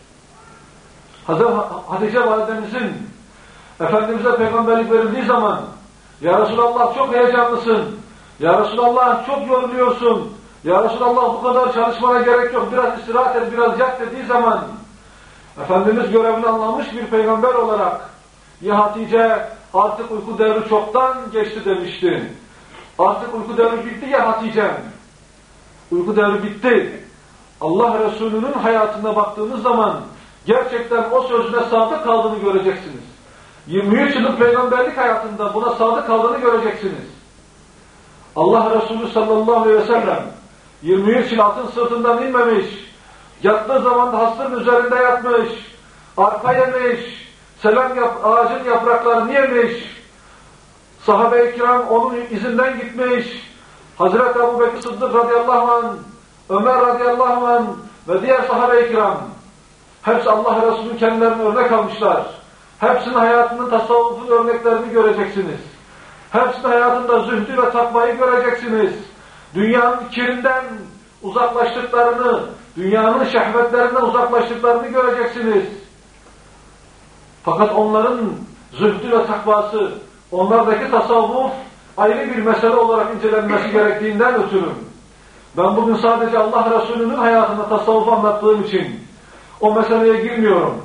Speaker 1: Hatice validemizin Efendimiz'e peygamberlik verildiği zaman Ya Resulallah çok heyecanlısın. Ya Resulallah çok yoruluyorsun. Ya Resulallah bu kadar çalışmana gerek yok. Biraz istirahat et, biraz yat dediği zaman Efendimiz görevini anlamış bir peygamber olarak ya Hatice artık uyku devri çoktan geçti demişti. Artık uyku devri bitti ya Hatice'm. Uyku devri bitti. Allah Resulü'nün hayatına baktığınız zaman gerçekten o sözüne sadık kaldığını göreceksiniz. 23 yıllık peygamberlik hayatında buna sadık kaldığını göreceksiniz. Allah Resulü sallallahu aleyhi ve sellem 23 yıl atın sırtından inmemiş, yattığı zaman da hastırın üzerinde yatmış, arpa yemiş, ağacın yapraklarını yemiş, sahabe-i kiram onun izinden gitmiş, Hazreti Ebu Bekir Sıddık radıyallahu anh, Ömer radıyallahu anh ve diğer sahabe-i kiram hepsi Allah Resulü'nün kendilerine örnek almışlar. Hepsinin hayatının tasavvufun örneklerini göreceksiniz. Hepsinin hayatında zühdü ve takvayı göreceksiniz. Dünyanın kirinden uzaklaştıklarını, dünyanın şehvetlerinden uzaklaştıklarını göreceksiniz. Fakat onların zühdü ve takvası, onlardaki tasavvuf ayrı bir mesele olarak incelenmesi gerektiğinden ötürü ben bugün sadece Allah Resulü'nün hayatında tasavvufu anlattığım için o meseleye girmiyorum.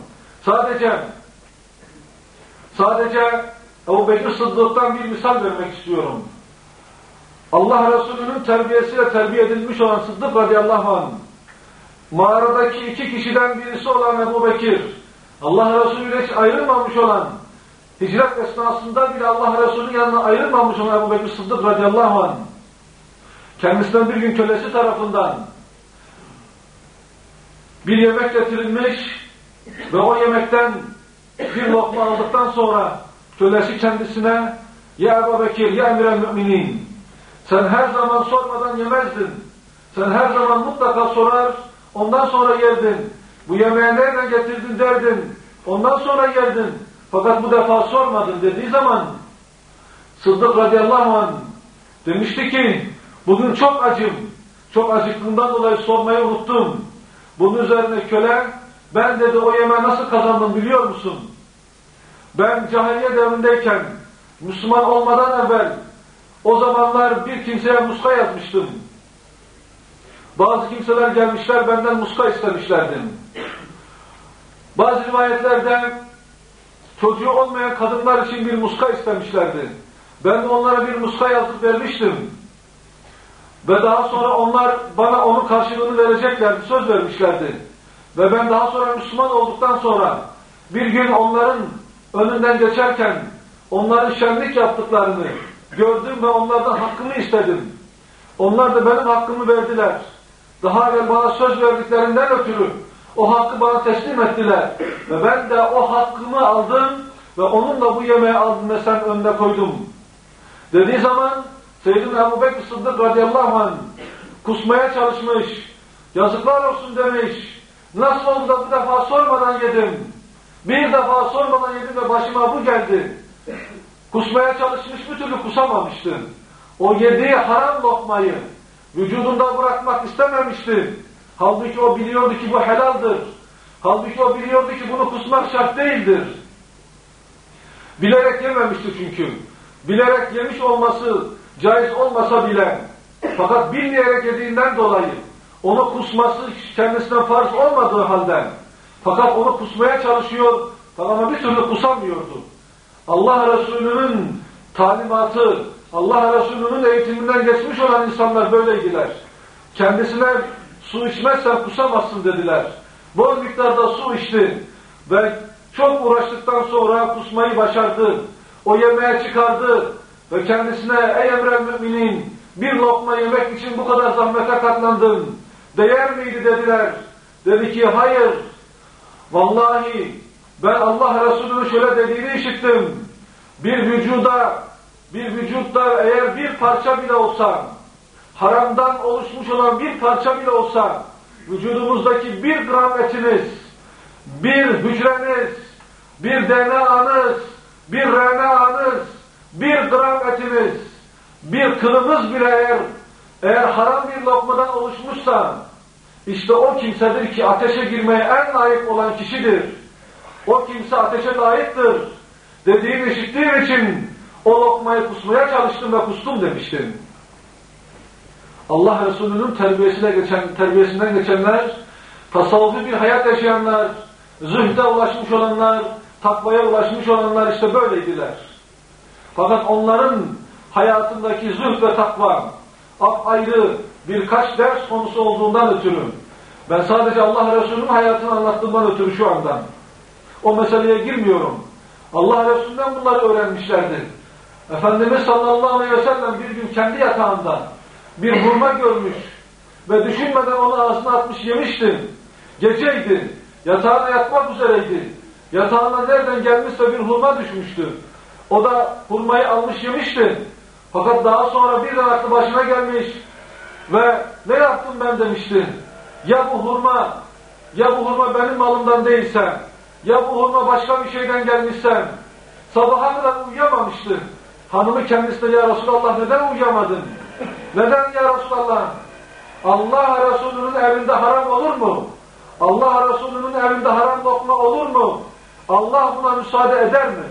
Speaker 1: Sadece Ebu Bekir Sıddık'tan bir misal vermek istiyorum. Allah Resulü'nün terbiyesiyle terbiye edilmiş olan Sıddık radıyallahu anh, mağaradaki 2 kişiden birisi olan Ebu Bekir, Allah Resulü'yle hiç ayrılmamış olan, hicret esnasında bile Allah Resulü'nün yanına ayrılmamış olan Ebu Bekir Sıddık radıyallahu anh, kendisinden bir gün kölesi tarafından bir yemek getirilmiş ve o yemekten bir lokma aldıktan sonra kölesi kendisine Ya Ebu Bekir, ya Emir-el Müminin, sen her zaman sormadan yemezdin. Sen her zaman mutlaka sorar, ondan sonra yerdin. Bu yemeği nereden getirdin derdin, ondan sonra yerdin. Fakat bu defa sormadın dediği zaman Sıddık radıyallahu anh demişti ki bugün çok acım, çok acıktığımdan dolayı sormayı unuttum. Bunun üzerine köle ben dedi o yemeği nasıl kazandım biliyor musun? Ben cahiliye devrindeyken Müslüman olmadan evvel o zamanlar bir kimseye muska yazmıştım. Bazı kimseler gelmişler benden muska istemişlerdi. Bazı rivayetlerde çocuğu olmayan kadınlar için bir muska istemişlerdi. Ben de onlara bir muska yazıp vermiştim. Ve daha sonra onlar bana onun karşılığını vereceklerdi, söz vermişlerdi. Ve ben daha sonra Müslüman olduktan sonra bir gün onların önünden geçerken onların şenlik yaptıklarını gördüm ve onlardan hakkımı istedim. Onlar da benim hakkımı verdiler. Daha evvel bana söz verdiklerinden ötürü o hakkı bana teslim ettiler. Ve ben de o hakkımı aldım ve onunla bu yemeği aldım ve sen önüne koydum. Dediği zaman Seyyidina Ebu Bekir Sıddık radıyallahu anh kusmaya çalışmış. Yazıklar olsun demiş. Nasıl oldu da bu defa sormadan yedim. Bir defa sormadan yedim ve başıma bu geldi. Kusmaya çalışmış bir türlü kusamamıştı. O yediği haram lokmayı vücudunda bırakmak istememişti. Halbuki o biliyordu ki bu helaldir. Halbuki o biliyordu ki bunu kusmak şart değildir. Bilerek yememişti çünkü. Bilerek yemiş olması caiz olmasa bile fakat bilmeyerek yediğinden dolayı onu kusması kendisinden farz olmadığı halde fakat onu kusmaya çalışıyor ama bir türlü kusamıyordu. Allah Resulü'nün talimatı, Allah Resulü'nün eğitiminden geçmiş olan insanlar böyleydiler. Kendisine su içmezsen kusamazsın dediler. Bol miktarda su içti ve çok uğraştıktan sonra kusmayı başardı. O yemeğe çıkardı ve kendisine ey emrel müminin bir lokma yemek için bu kadar zahmete katlandın. Değer miydi dediler. Dedi ki hayır. Vallahi ben Allah Resulü'nün şöyle dediğini işittim. Bir vücutta eğer bir parça bile olsa, haramdan oluşmuş olan bir parça bile olsa, vücudumuzdaki bir gram etiniz, bir hücreniz, bir DNA'nız, bir RNA'nız, bir gram etiniz, bir kılınız bile eğer haram bir lokmadan oluşmuşsa, işte o kimsedir ki ateşe girmeye en layık olan kişidir. O kimse ateşe layıktır dediğini işittiğim için o lokmayı kusmaya çalıştım ve kustum demiştim. Allah Resulü'nün terbiyesinden geçenler, tasavvufi bir hayat yaşayanlar, zühde ulaşmış olanlar, takvaya ulaşmış olanlar işte böyleydiler. Fakat onların hayatındaki zühd ve takva ayrı birkaç ders konusu olduğundan ötürü, ben sadece Allah Resulü'nün hayatını anlattığımdan ötürü şu anda o meseleye girmiyorum. Allah Resulü'nden bunları öğrenmişlerdi. Efendimiz sallallahu aleyhi ve sellem bir gün kendi yatağında bir hurma görmüş ve düşünmeden onu ağzına atmış yemişti. Geceydi, yatağına yatmak üzereydi. Yatağına nereden gelmişse bir hurma düşmüştü. O da hurmayı almış yemişti. Fakat daha sonra birden aklı başına gelmiş ve ne yaptım ben demişti. Ya bu hurma benim malımdan değilse, ya bu hurma başka bir şeyden gelmişse, sabaha kadar uyuyamamıştı. Hanımı kendisine, ya Resulallah neden uyuyamadın? Neden ya Resulallah? Allah Resulü'nün evinde haram olur mu? Allah Resulü'nün evinde haram lokma olur mu? Allah buna müsaade eder mi?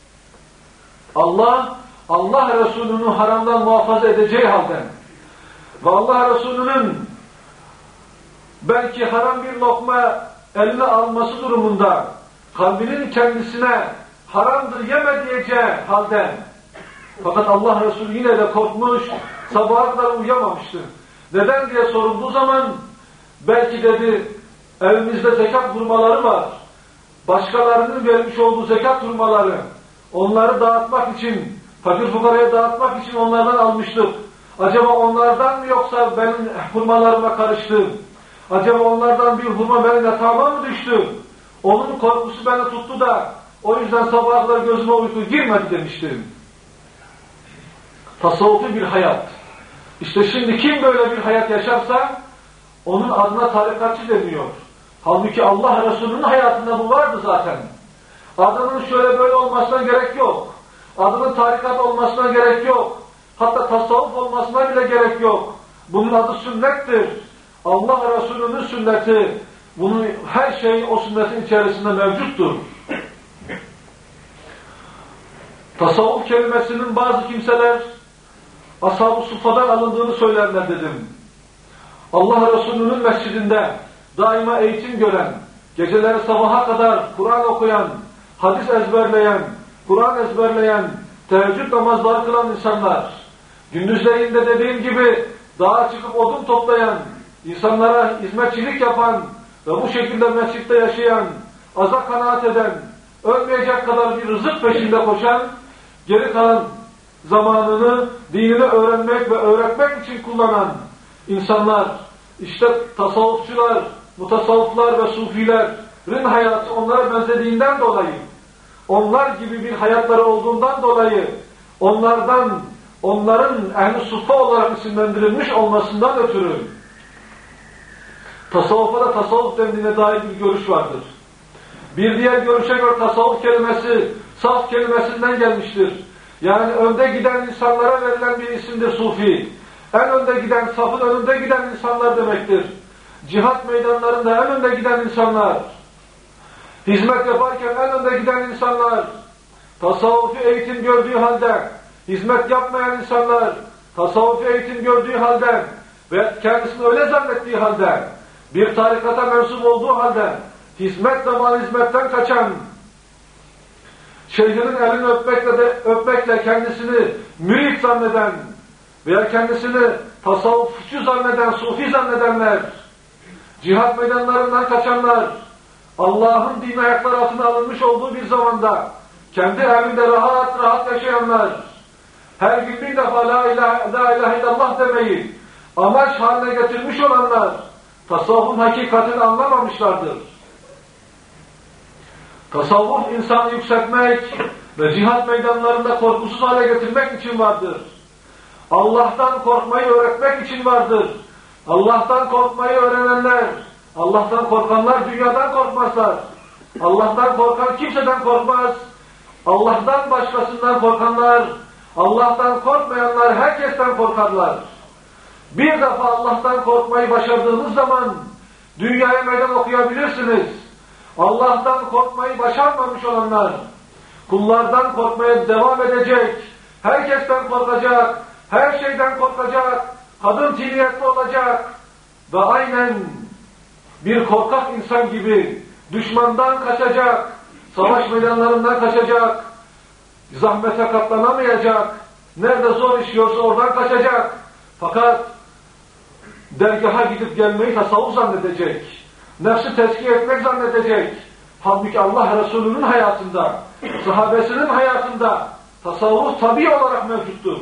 Speaker 1: Allah Resulü'nü haramdan muhafaza edeceği halde ve Allah Resulü'nün belki haram bir lokma eline alması durumunda kalbinin kendisine haramdır yeme diyeceği halde, fakat Allah Resulü yine de korkmuş, sabaha kadar uyuyamamıştı. Neden diye sorulduğu zaman belki dedi evimizde zekat hurmaları var. Başkalarının vermiş olduğu zekat hurmaları, onları dağıtmak için, fakir fukaraya dağıtmak için onlardan almıştık. Acaba onlardan mı yoksa benim hurmalarıma karıştı? Acaba onlardan bir hurma benim yatağıma mı düştü? Onun korkusu beni tuttu da o yüzden sabaha kadar gözüme uyku girmedi demiştim. Tasavvufi bir hayat. İşte şimdi kim böyle bir hayat yaşarsa onun adına tarikatçı deniyor. Halbuki Allah Resulü'nün hayatında bu vardı zaten. Adının şöyle böyle olmasına gerek yok. Adının tarikat olmasına gerek yok. Hatta tasavvuf olmasına bile gerek yok. Bunun adı sünnettir. Allah Resulü'nün sünneti, bunun her şey o sünnetin içerisinde mevcuttur. Tasavvuf kelimesinin bazı kimseler Ashab-ı Suffa'dan alındığını söylerler dedim. Allah Resulü'nün mescidinde daima eğitim gören, geceleri sabaha kadar Kur'an okuyan, hadis ezberleyen, Kur'an ezberleyen, teheccüd namazları kılan insanlar, gündüzlerinde dediğim gibi dağa çıkıp odun toplayan, insanlara hizmetçilik yapan ve bu şekilde mescitte yaşayan, aza kanaat eden, ölmeyecek kadar bir rızık peşinde koşan, geri kalan zamanını dinini öğrenmek ve öğretmek için kullanan insanlar, işte tasavvufçular, mutasavvıflar ve sufilerin hayatı onlara benzediğinden dolayı, onlar gibi bir hayatları olduğundan dolayı, onların ehl-i suffa olarak isimlendirilmiş olmasından ötürü tasavvufa da tasavvuf dendiğine dair bir görüş vardır. Bir diğer görüşe göre tasavvuf kelimesi saf kelimesinden gelmiştir. Yani önde giden insanlara verilen bir isimdir sufi. En önde giden, safın önünde giden insanlar demektir. Cihat meydanlarında en önde giden insanlar, hizmet yaparken en önde giden insanlar, tasavvufi eğitim gördüğü halde, hizmet yapmayan insanlar, tasavvufi eğitim gördüğü halde ve kendisini öyle zannettiği halde, bir tarikata mensup olduğu halde, hizmet zamanı hizmetten kaçan, şeyhinin elini öpmekle kendisini mürit zanneden veya kendisini tasavvufçu zanneden, sufi zannedenler, cihat meydanlarından kaçanlar, Allah'ın din ayakları altına alınmış olduğu bir zamanda kendi evinde rahat rahat yaşayanlar, her gün bir defa la ilahe illallah demeyi amaç haline getirmiş olanlar, tasavvufun hakikatini anlamamışlardır. Tasavvuf insanı yükseltmek ve cihat meydanlarında korkusuz hale getirmek için vardır. Allah'tan korkmayı öğretmek için vardır. Allah'tan korkmayı öğrenenler, Allah'tan korkanlar dünyadan korkmazlar. Allah'tan korkan kimseden korkmaz. Allah'tan başkasından korkanlar, Allah'tan korkmayanlar herkesten korkarlar. Bir defa Allah'tan korkmayı başardığınız zaman dünyaya meydan okuyabilirsiniz. Allah'tan korkmayı başarmamış olanlar kullardan korkmaya devam edecek. Herkesten korkacak, her şeyden korkacak, kadın tiniyetli olacak ve aynen bir korkak insan gibi düşmandan kaçacak, savaş meydanlarından kaçacak, zahmete katlanamayacak, nerede zor işiyorsa oradan kaçacak. Fakat dergaha gidip gelmeyi tasavvuf zannedecek, nefsi tezkiye etmek zannedecek. Halbuki Allah Resulü'nün hayatında, sahabesinin hayatında tasavvuf tabii olarak mevcuttur.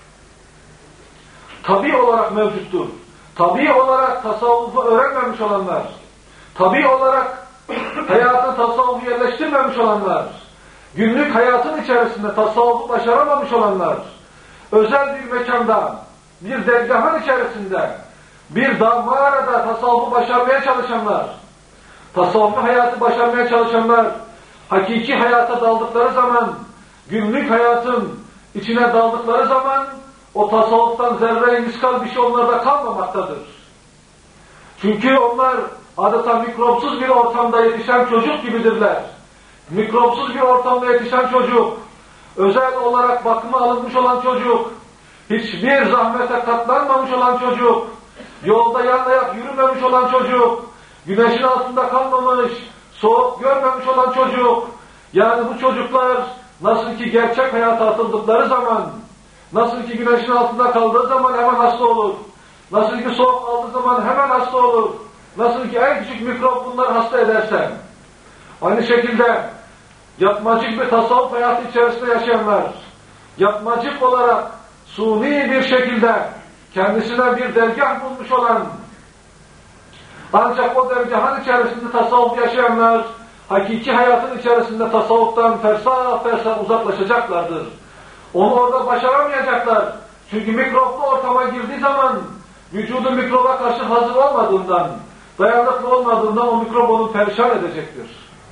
Speaker 1: Tabii olarak mevcuttur. Tabii olarak tasavvufu öğrenmemiş olanlar, tabii olarak hayatı tasavvufu yerleştirmemiş olanlar, günlük hayatın içerisinde tasavvufu başaramamış olanlar, özel bir mekanda, bir dergahın içerisinde, bir mağarada tasavvufu başarmaya çalışanlar, tasavvufi hayatı başarmaya çalışanlar, hakiki hayata daldıkları zaman, günlük hayatın içine daldıkları zaman, o tasavvuftan zerre-i miskal bir şey onlarda kalmamaktadır. Çünkü onlar adeta mikropsuz bir ortamda yetişen çocuk gibidirler. Mikropsuz bir ortamda yetişen çocuk, özel olarak bakıma alınmış olan çocuk, hiçbir zahmete katlanmamış olan çocuk, yolda yan ayak yürümemiş olan çocuk, güneşin altında kalmamış, soğuk görmemiş olan çocuk, yani bu çocuklar nasıl ki gerçek hayata atıldıkları zaman, nasıl ki güneşin altında kaldığı zaman hemen hasta olur, nasıl ki soğuk aldığı zaman hemen hasta olur, nasıl ki en küçük mikrop bunları hasta ederse, aynı şekilde yapmacık bir tasavvuf hayatı içerisinde yaşayanlar, yapmacık olarak suni bir şekilde kendisine bir dergah bulmuş olan, ancak o dergahın içerisinde tasavvuf yaşayanlar, hakiki hayatın içerisinde tasavvuftan fersah fersah uzaklaşacaklardır. Onu orada başaramayacaklar. Çünkü mikroplu ortama girdiği zaman vücudu mikroba karşı hazır olmadığından, dayanıklı olmadığından o mikrop onu perişan edecektir.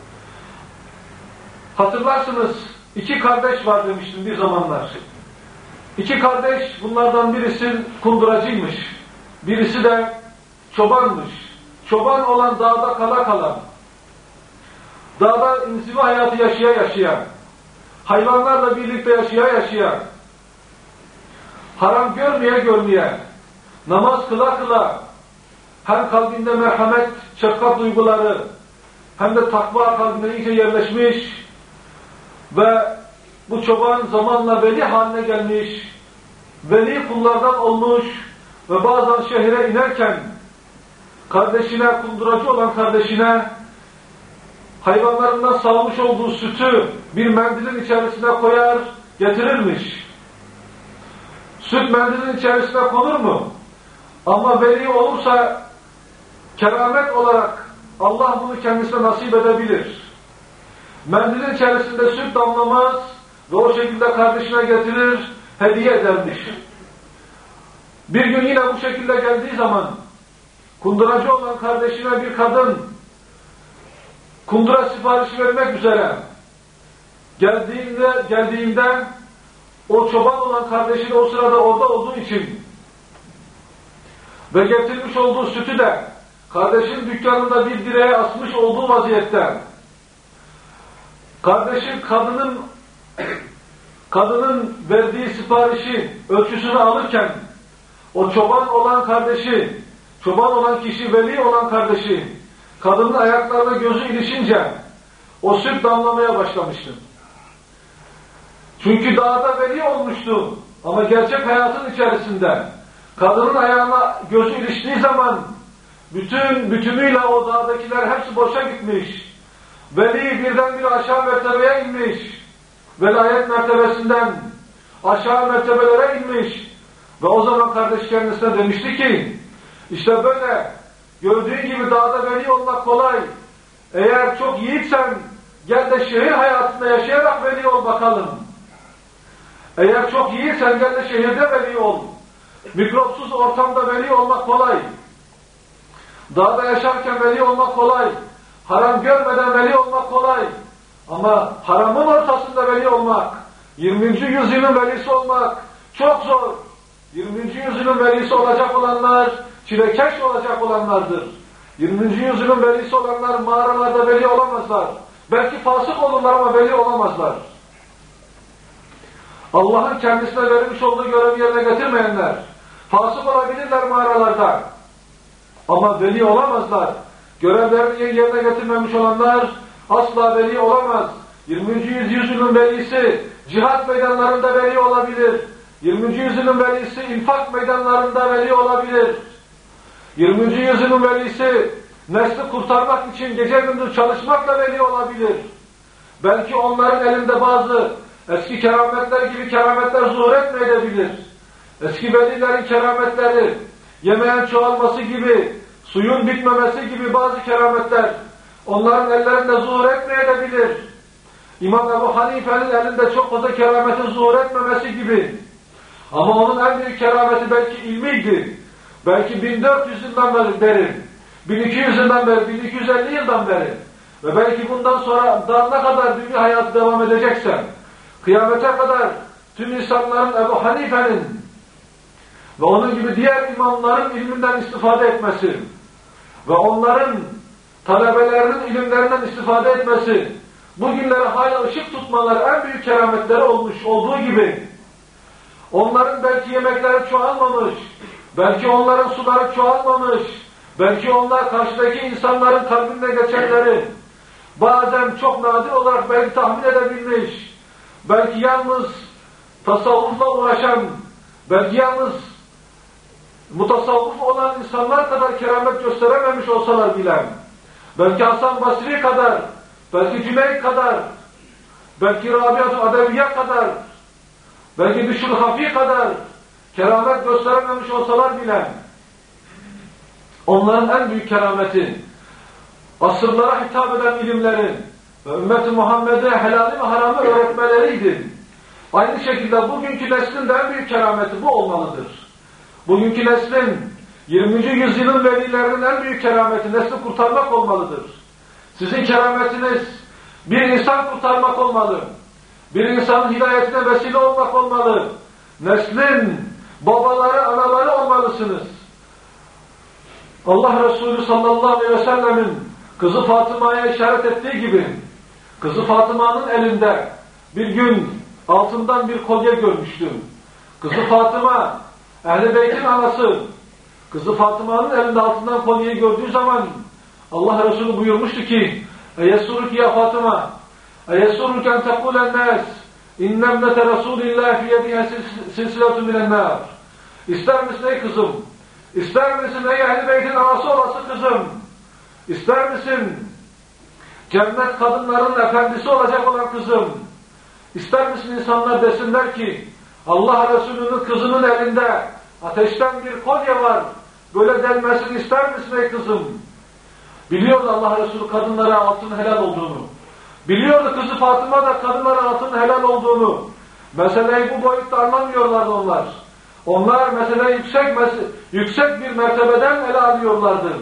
Speaker 1: Hatırlarsınız, 2 kardeş var demiştim bir zamanlar. 2 kardeş, bunlardan birisi kunduracıymış, birisi de çobanmış. Çoban olan dağda kala kala, dağda inziva hayatı yaşayan, hayvanlarla birlikte yaşayan, haram görmeye, namaz kıla, hem kalbinde merhamet, şefkat duyguları, hem de takva kalbine iyice yerleşmiş ve bu çoban zamanla veli haline gelmiş, veli kullardan olmuş ve bazen şehre inerken kardeşine, kunduracı olan kardeşine hayvanlarından sağmış olduğu sütü bir mendilin içerisine koyar, getirirmiş. Süt mendilin içerisine konur mu? Ama veli olursa keramet olarak Allah bunu kendisine nasip edebilir. Mendilin içerisinde süt damlamaz ve o şekilde kardeşine getirir, hediye edermiş. Bir gün yine bu şekilde geldiği zaman kunduracı olan kardeşine bir kadın kundura siparişi vermek üzere geldiğinde o çoban olan kardeşi de o sırada orada olduğu için ve getirmiş olduğu sütü de kardeşin dükkanında bir direğe asmış olduğu vaziyette kardeşin kadının verdiği siparişi ölçüsünü alırken o çoban olan kişi, veli olan kardeşi kadının ayaklarına gözü ilişince o süt damlamaya başlamıştı. Çünkü dağda veli olmuştu ama gerçek hayatın içerisinde kadının ayağına gözü iliştiği zaman bütünüyle o dağdakiler hepsi boşa gitmiş. Veli birdenbire aşağı mertebeye inmiş. Velayet mertebesinden aşağı mertebelere inmiş. Ve o zaman kardeş kendisine demişti ki, işte böyle gördüğün gibi dağda veli olmak kolay. Eğer çok yiğitsen gel de şehir hayatında yaşayarak veli ol bakalım. Eğer çok yiğitsen gel de şehirde veli ol. Mikropsuz ortamda veli olmak kolay. Dağda yaşarken veli olmak kolay. Haram görmeden veli olmak kolay. Ama haramın ortasında veli olmak, 20. yüzyılın velisi olmak çok zor. 20. yüzyılın velisi olacak olanlar, çilekeş olacak olanlardır. 20. yüzyılın velisi olanlar mağaralarda veli olamazlar. Belki fasık olurlar ama veli olamazlar. Allah'ın kendisine vermiş olduğu görevi yerine getirmeyenler, fasık olabilirler mağaralarda. Ama veli olamazlar. Görevlerini yerine getirmemiş olanlar asla veli olamaz. 20. yüzyılın velisi cihat meydanlarında veli olabilir. 20. yüzyılın velisi infak meydanlarında veli olabilir. 20. yüzyılın velisi nesli kurtarmak için gece gündüz çalışmakla veli olabilir. Belki onların elinde bazı eski kerametler gibi kerametler zuhur etmeyebilir. Eski velilerin kerametleri, yemeğin çoğalması gibi, suyun bitmemesi gibi bazı kerametler onların ellerinde zuhur etmeyebilir. İmam Ebu Hanife'nin elinde çok fazla kerametin zuhur etmemesi gibi. Ama onun en büyük kerameti belki ilmiydi. Belki 1400 yıldan beri, 1200 yıldan beri, 1250 yıldan beri ve belki bundan sonra daha ne kadar dünya hayatı devam edecekse, kıyamete kadar tüm insanların Ebu Hanife'nin ve onun gibi diğer imamların ilminden istifade etmesi ve onların talebelerinin ilimlerinden istifade etmesi, bugünlere hala ışık tutmaları en büyük kerametleri olmuş olduğu gibi, onların belki yemekleri çoğalmamış, belki onların suları çoğalmamış, belki onlar karşıdaki insanların kalbinde geçenleri bazen çok nadir olarak belki tahmin edebilmiş, belki yalnız tasavvufla uğraşan, belki yalnız mutasavvuf olan insanlar kadar keramet gösterememiş olsalar bile, belki Hasan Basri kadar, belki Cüneyd kadar, belki Rabiat-ı Adeviye kadar, belki Bişr-i Hafi kadar keramet gösterememiş olsalar bile, onların en büyük kerameti, asırlara hitap eden ilimlerin ve ümmet-i Muhammed'e helali ve haramı öğretmeleriydi. Aynı şekilde bugünkü neslin de en büyük kerameti bu olmalıdır. Bugünkü neslin 20. yüzyılın velilerinin en büyük kerameti nesli kurtarmak olmalıdır. Sizin kerametiniz bir insan kurtarmak olmalı. Bir insanın hidayetine vesile olmak olmalı. Neslin babaları, anaları olmalısınız. Allah Resulü sallallahu aleyhi ve sellemin kızı Fatıma'ya işaret ettiği gibi, kızı Fatıma'nın elinde bir gün altından bir kolye görmüştüm. Kızı Fatıma, Ehl-i Beyt'in anası, kızı Fatıma'nın elinde altından kolyeyi gördüğü zaman Allah Resulü buyurmuştu ki, اَيَسُّرُكِ ya Fatıma, اَيَسُّرُكَ اَنْ تَقُولَ النَّاسِ اِنَّ اَبْنَةَ رَسُولِ اللّٰهِ فِي يَدِهَا سِلْسِلَةٌ مِنَ النَّارِ. İster misin ey kızım? İster misin ey Ehl-i Beyt'in anası olası kızım? İster misin cennet kadınların efendisi olacak olan kızım? İster misin insanlar desinler ki Allah Resulü'nün kızının elinde ateşten bir kolye var, böyle denmesini ister misin ey kızım? Biliyordu Allah Resulü kadınlara altın helal olduğunu. Biliyordu kızı Fatıma da kadınlara altın helal olduğunu. Meseleyi bu boyutta anlamıyorlardı onlar. Onlar meseleyi yüksek bir mertebeden ele alıyorlardı.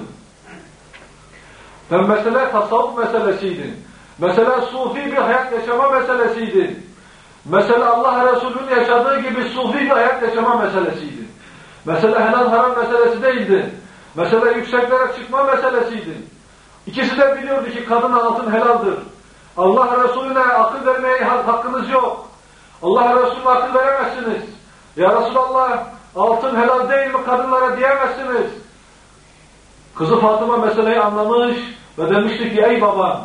Speaker 1: Ve mesele tasavvuf meselesiydi. Mesele sufi bir hayat yaşama meselesiydi. Mesele Allah Resulü'nün yaşadığı gibi sufi bir hayat yaşama meselesiydi. Mesele helal haram meselesi değildi. Mesele yükseklere çıkma meselesiydi. İkisi de biliyordu ki kadın altın helaldir. Allah Resulüne akıl vermeye hakkınız yok. Allah Resulüne akıl veremezsiniz. Ya Resulallah altın helal değil mi kadınlara diyemezsiniz. Kızı Fatıma meseleyi anlamış ve demişti ki ey babam.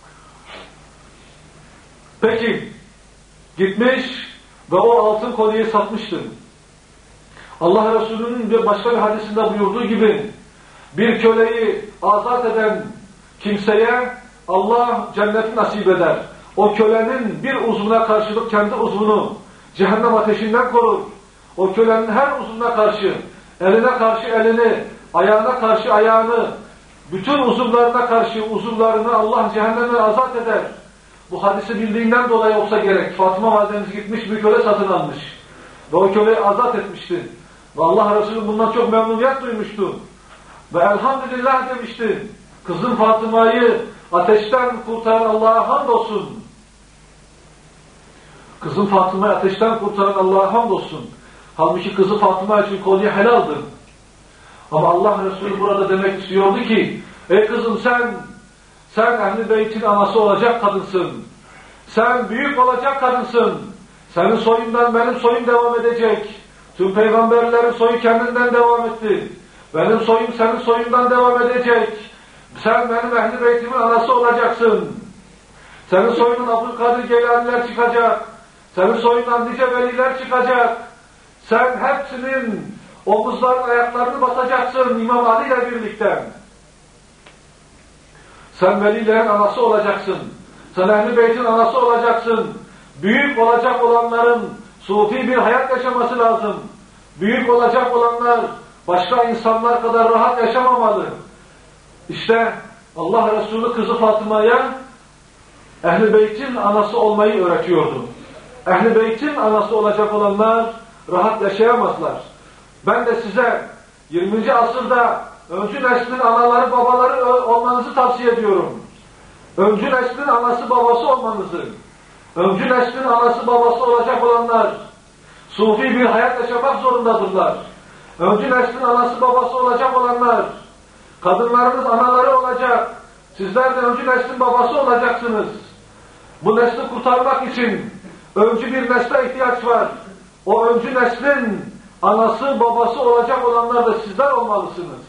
Speaker 1: Peki gitmiş ve o altın kolyeyi satmıştı. Allah Resulü'nün bir başka bir hadisinde buyurduğu gibi bir köleyi azat eden kimseye Allah cenneti nasip eder. O kölenin bir uzvuna karşılık kendi uzvunu cehennem ateşinden korur. O kölenin her uzvuna karşı, eline karşı elini, ayağına karşı ayağını, bütün uzuvlarına karşı uzuvlarını Allah cehennemden azat eder. Bu hadisi bildiğinden dolayı olsa gerek. Fatıma validemiz gitmiş bir köle satın almış. Ve o köleyi azat etmişti. Ve Allah Resulü bundan çok memnuniyet duymuştu. Ve elhamdülillah demişti. Kızım Fatıma'yı ateşten kurtaran Allah'a hamdolsun. Kızım Fatıma'yı ateşten kurtaran Allah'a hamdolsun. Halbuki kızı Fatıma için kolye helaldi. Ama Allah Resulü burada demek istiyordu ki, ey kızım sen Ehl-i Beyt'in anası olacak kadınsın. Sen büyük olacak kadınsın. Senin soyundan benim soyum devam edecek. Tüm peygamberlerin soyu kendinden devam etti. Benim soyum senin soyundan devam edecek. Sen benim Ehl-i Beyt'imin anası olacaksın. Senin soyundan Abdülkadir Geylaniler çıkacak. Senin soyundan nice veliler çıkacak. Sen hepsinin omuzlarının ayaklarını basacaksın İmam Ali ile birlikte. Sen velilerin anası olacaksın. Sen Ehl-i Beyt'in anası olacaksın. Büyük olacak olanların sufi bir hayat yaşaması lazım. Büyük olacak olanlar başka insanlar kadar rahat yaşamamalı. İşte Allah Resulü kızı Fatıma'ya Ehl-i Beyt'in anası olmayı öğretiyordu. Ehl-i Beyt'in anası olacak olanlar rahat yaşayamazlar. Ben de size 20. asırda öncü neslin anaları babaları olmanızı tavsiye ediyorum. Öncü neslin anası babası olmanızı. Öncü neslin anası babası olacak olanlar sufi bir hayat yaşamak zorundadırlar. Öncü neslin anası babası olacak olanlar, kadınlarınız anaları olacak. Sizler de öncü neslin babası olacaksınız. Bu nesli kurtarmak için öncü bir nesle ihtiyaç var. O öncü neslin anası babası olacak olanlar da sizler olmalısınız.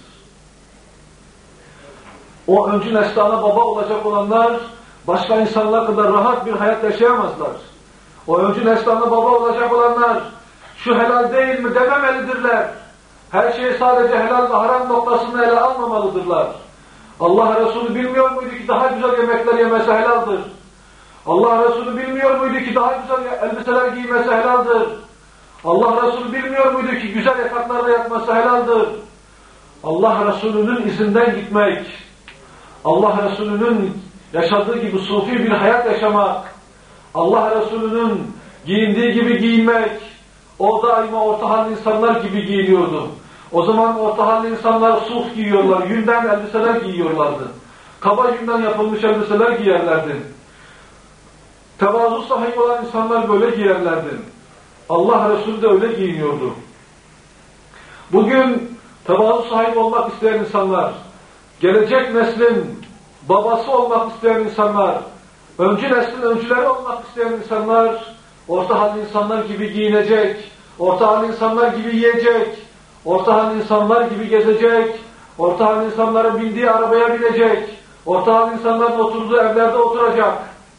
Speaker 1: O öncü nesli ana baba olacak olanlar başka insanlar kadar rahat bir hayat yaşayamazlar. O öncü nesli ana baba olacak olanlar şu helal değil mi dememelidirler. Her şeyi sadece helal ve haram noktasında ele almamalıdırlar. Allah Resulü bilmiyor muydu ki daha güzel yemekler yemesi helaldir? Allah Resulü bilmiyor muydu ki daha güzel elbiseler giymesi helaldir? Allah Resulü bilmiyor muydu ki güzel yataklarda yatması helaldir? Allah Resulü'nün izinden gitmek, Allah Resulü'nün yaşadığı gibi sufi bir hayat yaşamak, Allah Resulü'nün giyindiği gibi giyinmek, o daima orta halli insanlar gibi giyiniyordu. O zaman orta halli insanlar suf giyiyorlar, yünden elbiseler giyiyorlardı. Kaba yünden yapılmış elbiseler giyerlerdi. Tevazu sahibi olan insanlar böyle giyerlerdi. Allah Resulü de öyle giyiniyordu. Bugün tevazu sahibi olmak isteyen insanlar, gelecek neslin babası olmak isteyen insanlar, öncü neslin öncüleri olmak isteyen insanlar, orta halli insanlar gibi giyinecek, orta halli insanlar gibi yiyecek, orta halli insanlar gibi gezecek, orta halli insanların bindiği arabaya binecek, orta halli insanların oturduğu evlerde oturacak.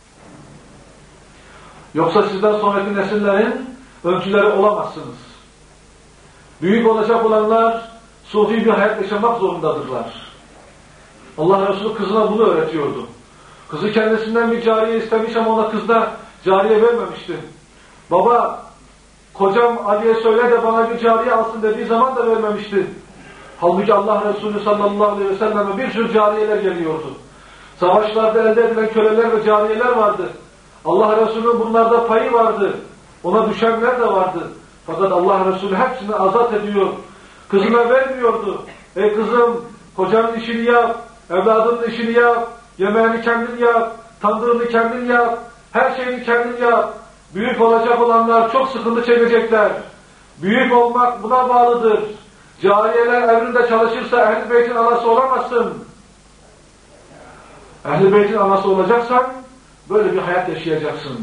Speaker 1: Yoksa sizden sonraki nesillerin öncüleri olamazsınız. Büyük olacak olanlar sufi bir hayat yaşamak zorundadırlar. Allah Resulü kızına bunu öğretiyordu. Kızı kendisinden bir cariye istemiş ama ona kız da cariye vermemişti. Baba, kocam Ali'ye söyle de bana bir cariye alsın dediği zaman da vermemişti. Halbuki Allah Resulü sallallahu aleyhi ve selleme bir sürü cariyeler geliyordu. Savaşlarda elde edilen köleler ve cariyeler vardı. Allah Resulü'nün bunlarda payı vardı. Ona düşenler de vardı. Fakat Allah Resulü hepsini azat ediyor. Kızına vermiyordu. Ey kızım, kocanın işini yap, evladının işini yap, yemeğini kendin yap, tandırını kendin yap, her şeyini kendin yap. Büyük olacak olanlar çok sıkıntı çekecekler. Büyük olmak buna bağlıdır. Cariyeler emrinde çalışırsa Ehl-i Beyt'in anası olamazsın. Ehl-i Beyt'in anası olacaksan böyle bir hayat yaşayacaksın.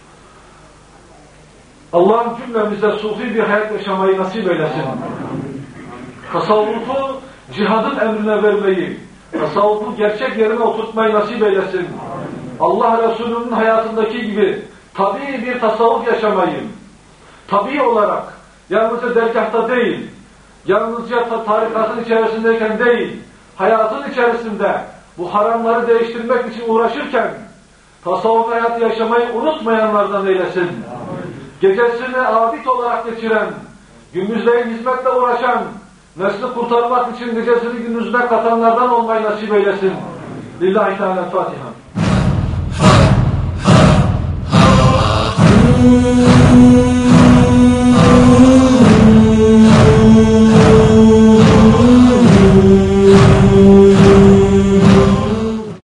Speaker 1: Allah'ım cümlemize sufi bir hayat yaşamayı nasip eylesin. Tasavvufu cihadın emrine vermeyi, tasavvufu gerçek yerine oturtmayı nasip eylesin. Allah Resulü'nün hayatındaki gibi tabii bir tasavvuf yaşamayı, tabii olarak, yalnızca dergâhta değil, yalnızca tarikatın içerisindeyken değil, hayatın içerisinde bu haramları değiştirmek için uğraşırken, tasavvuf hayatı yaşamayı unutmayanlardan eylesin. Gecesini abid olarak geçiren, gündüzleyin hizmetle uğraşan, nesli kurtarmak için gecesini gündüzüne katanlardan olmayı nasip eylesin. Lillahi Teala'l-Fatiha.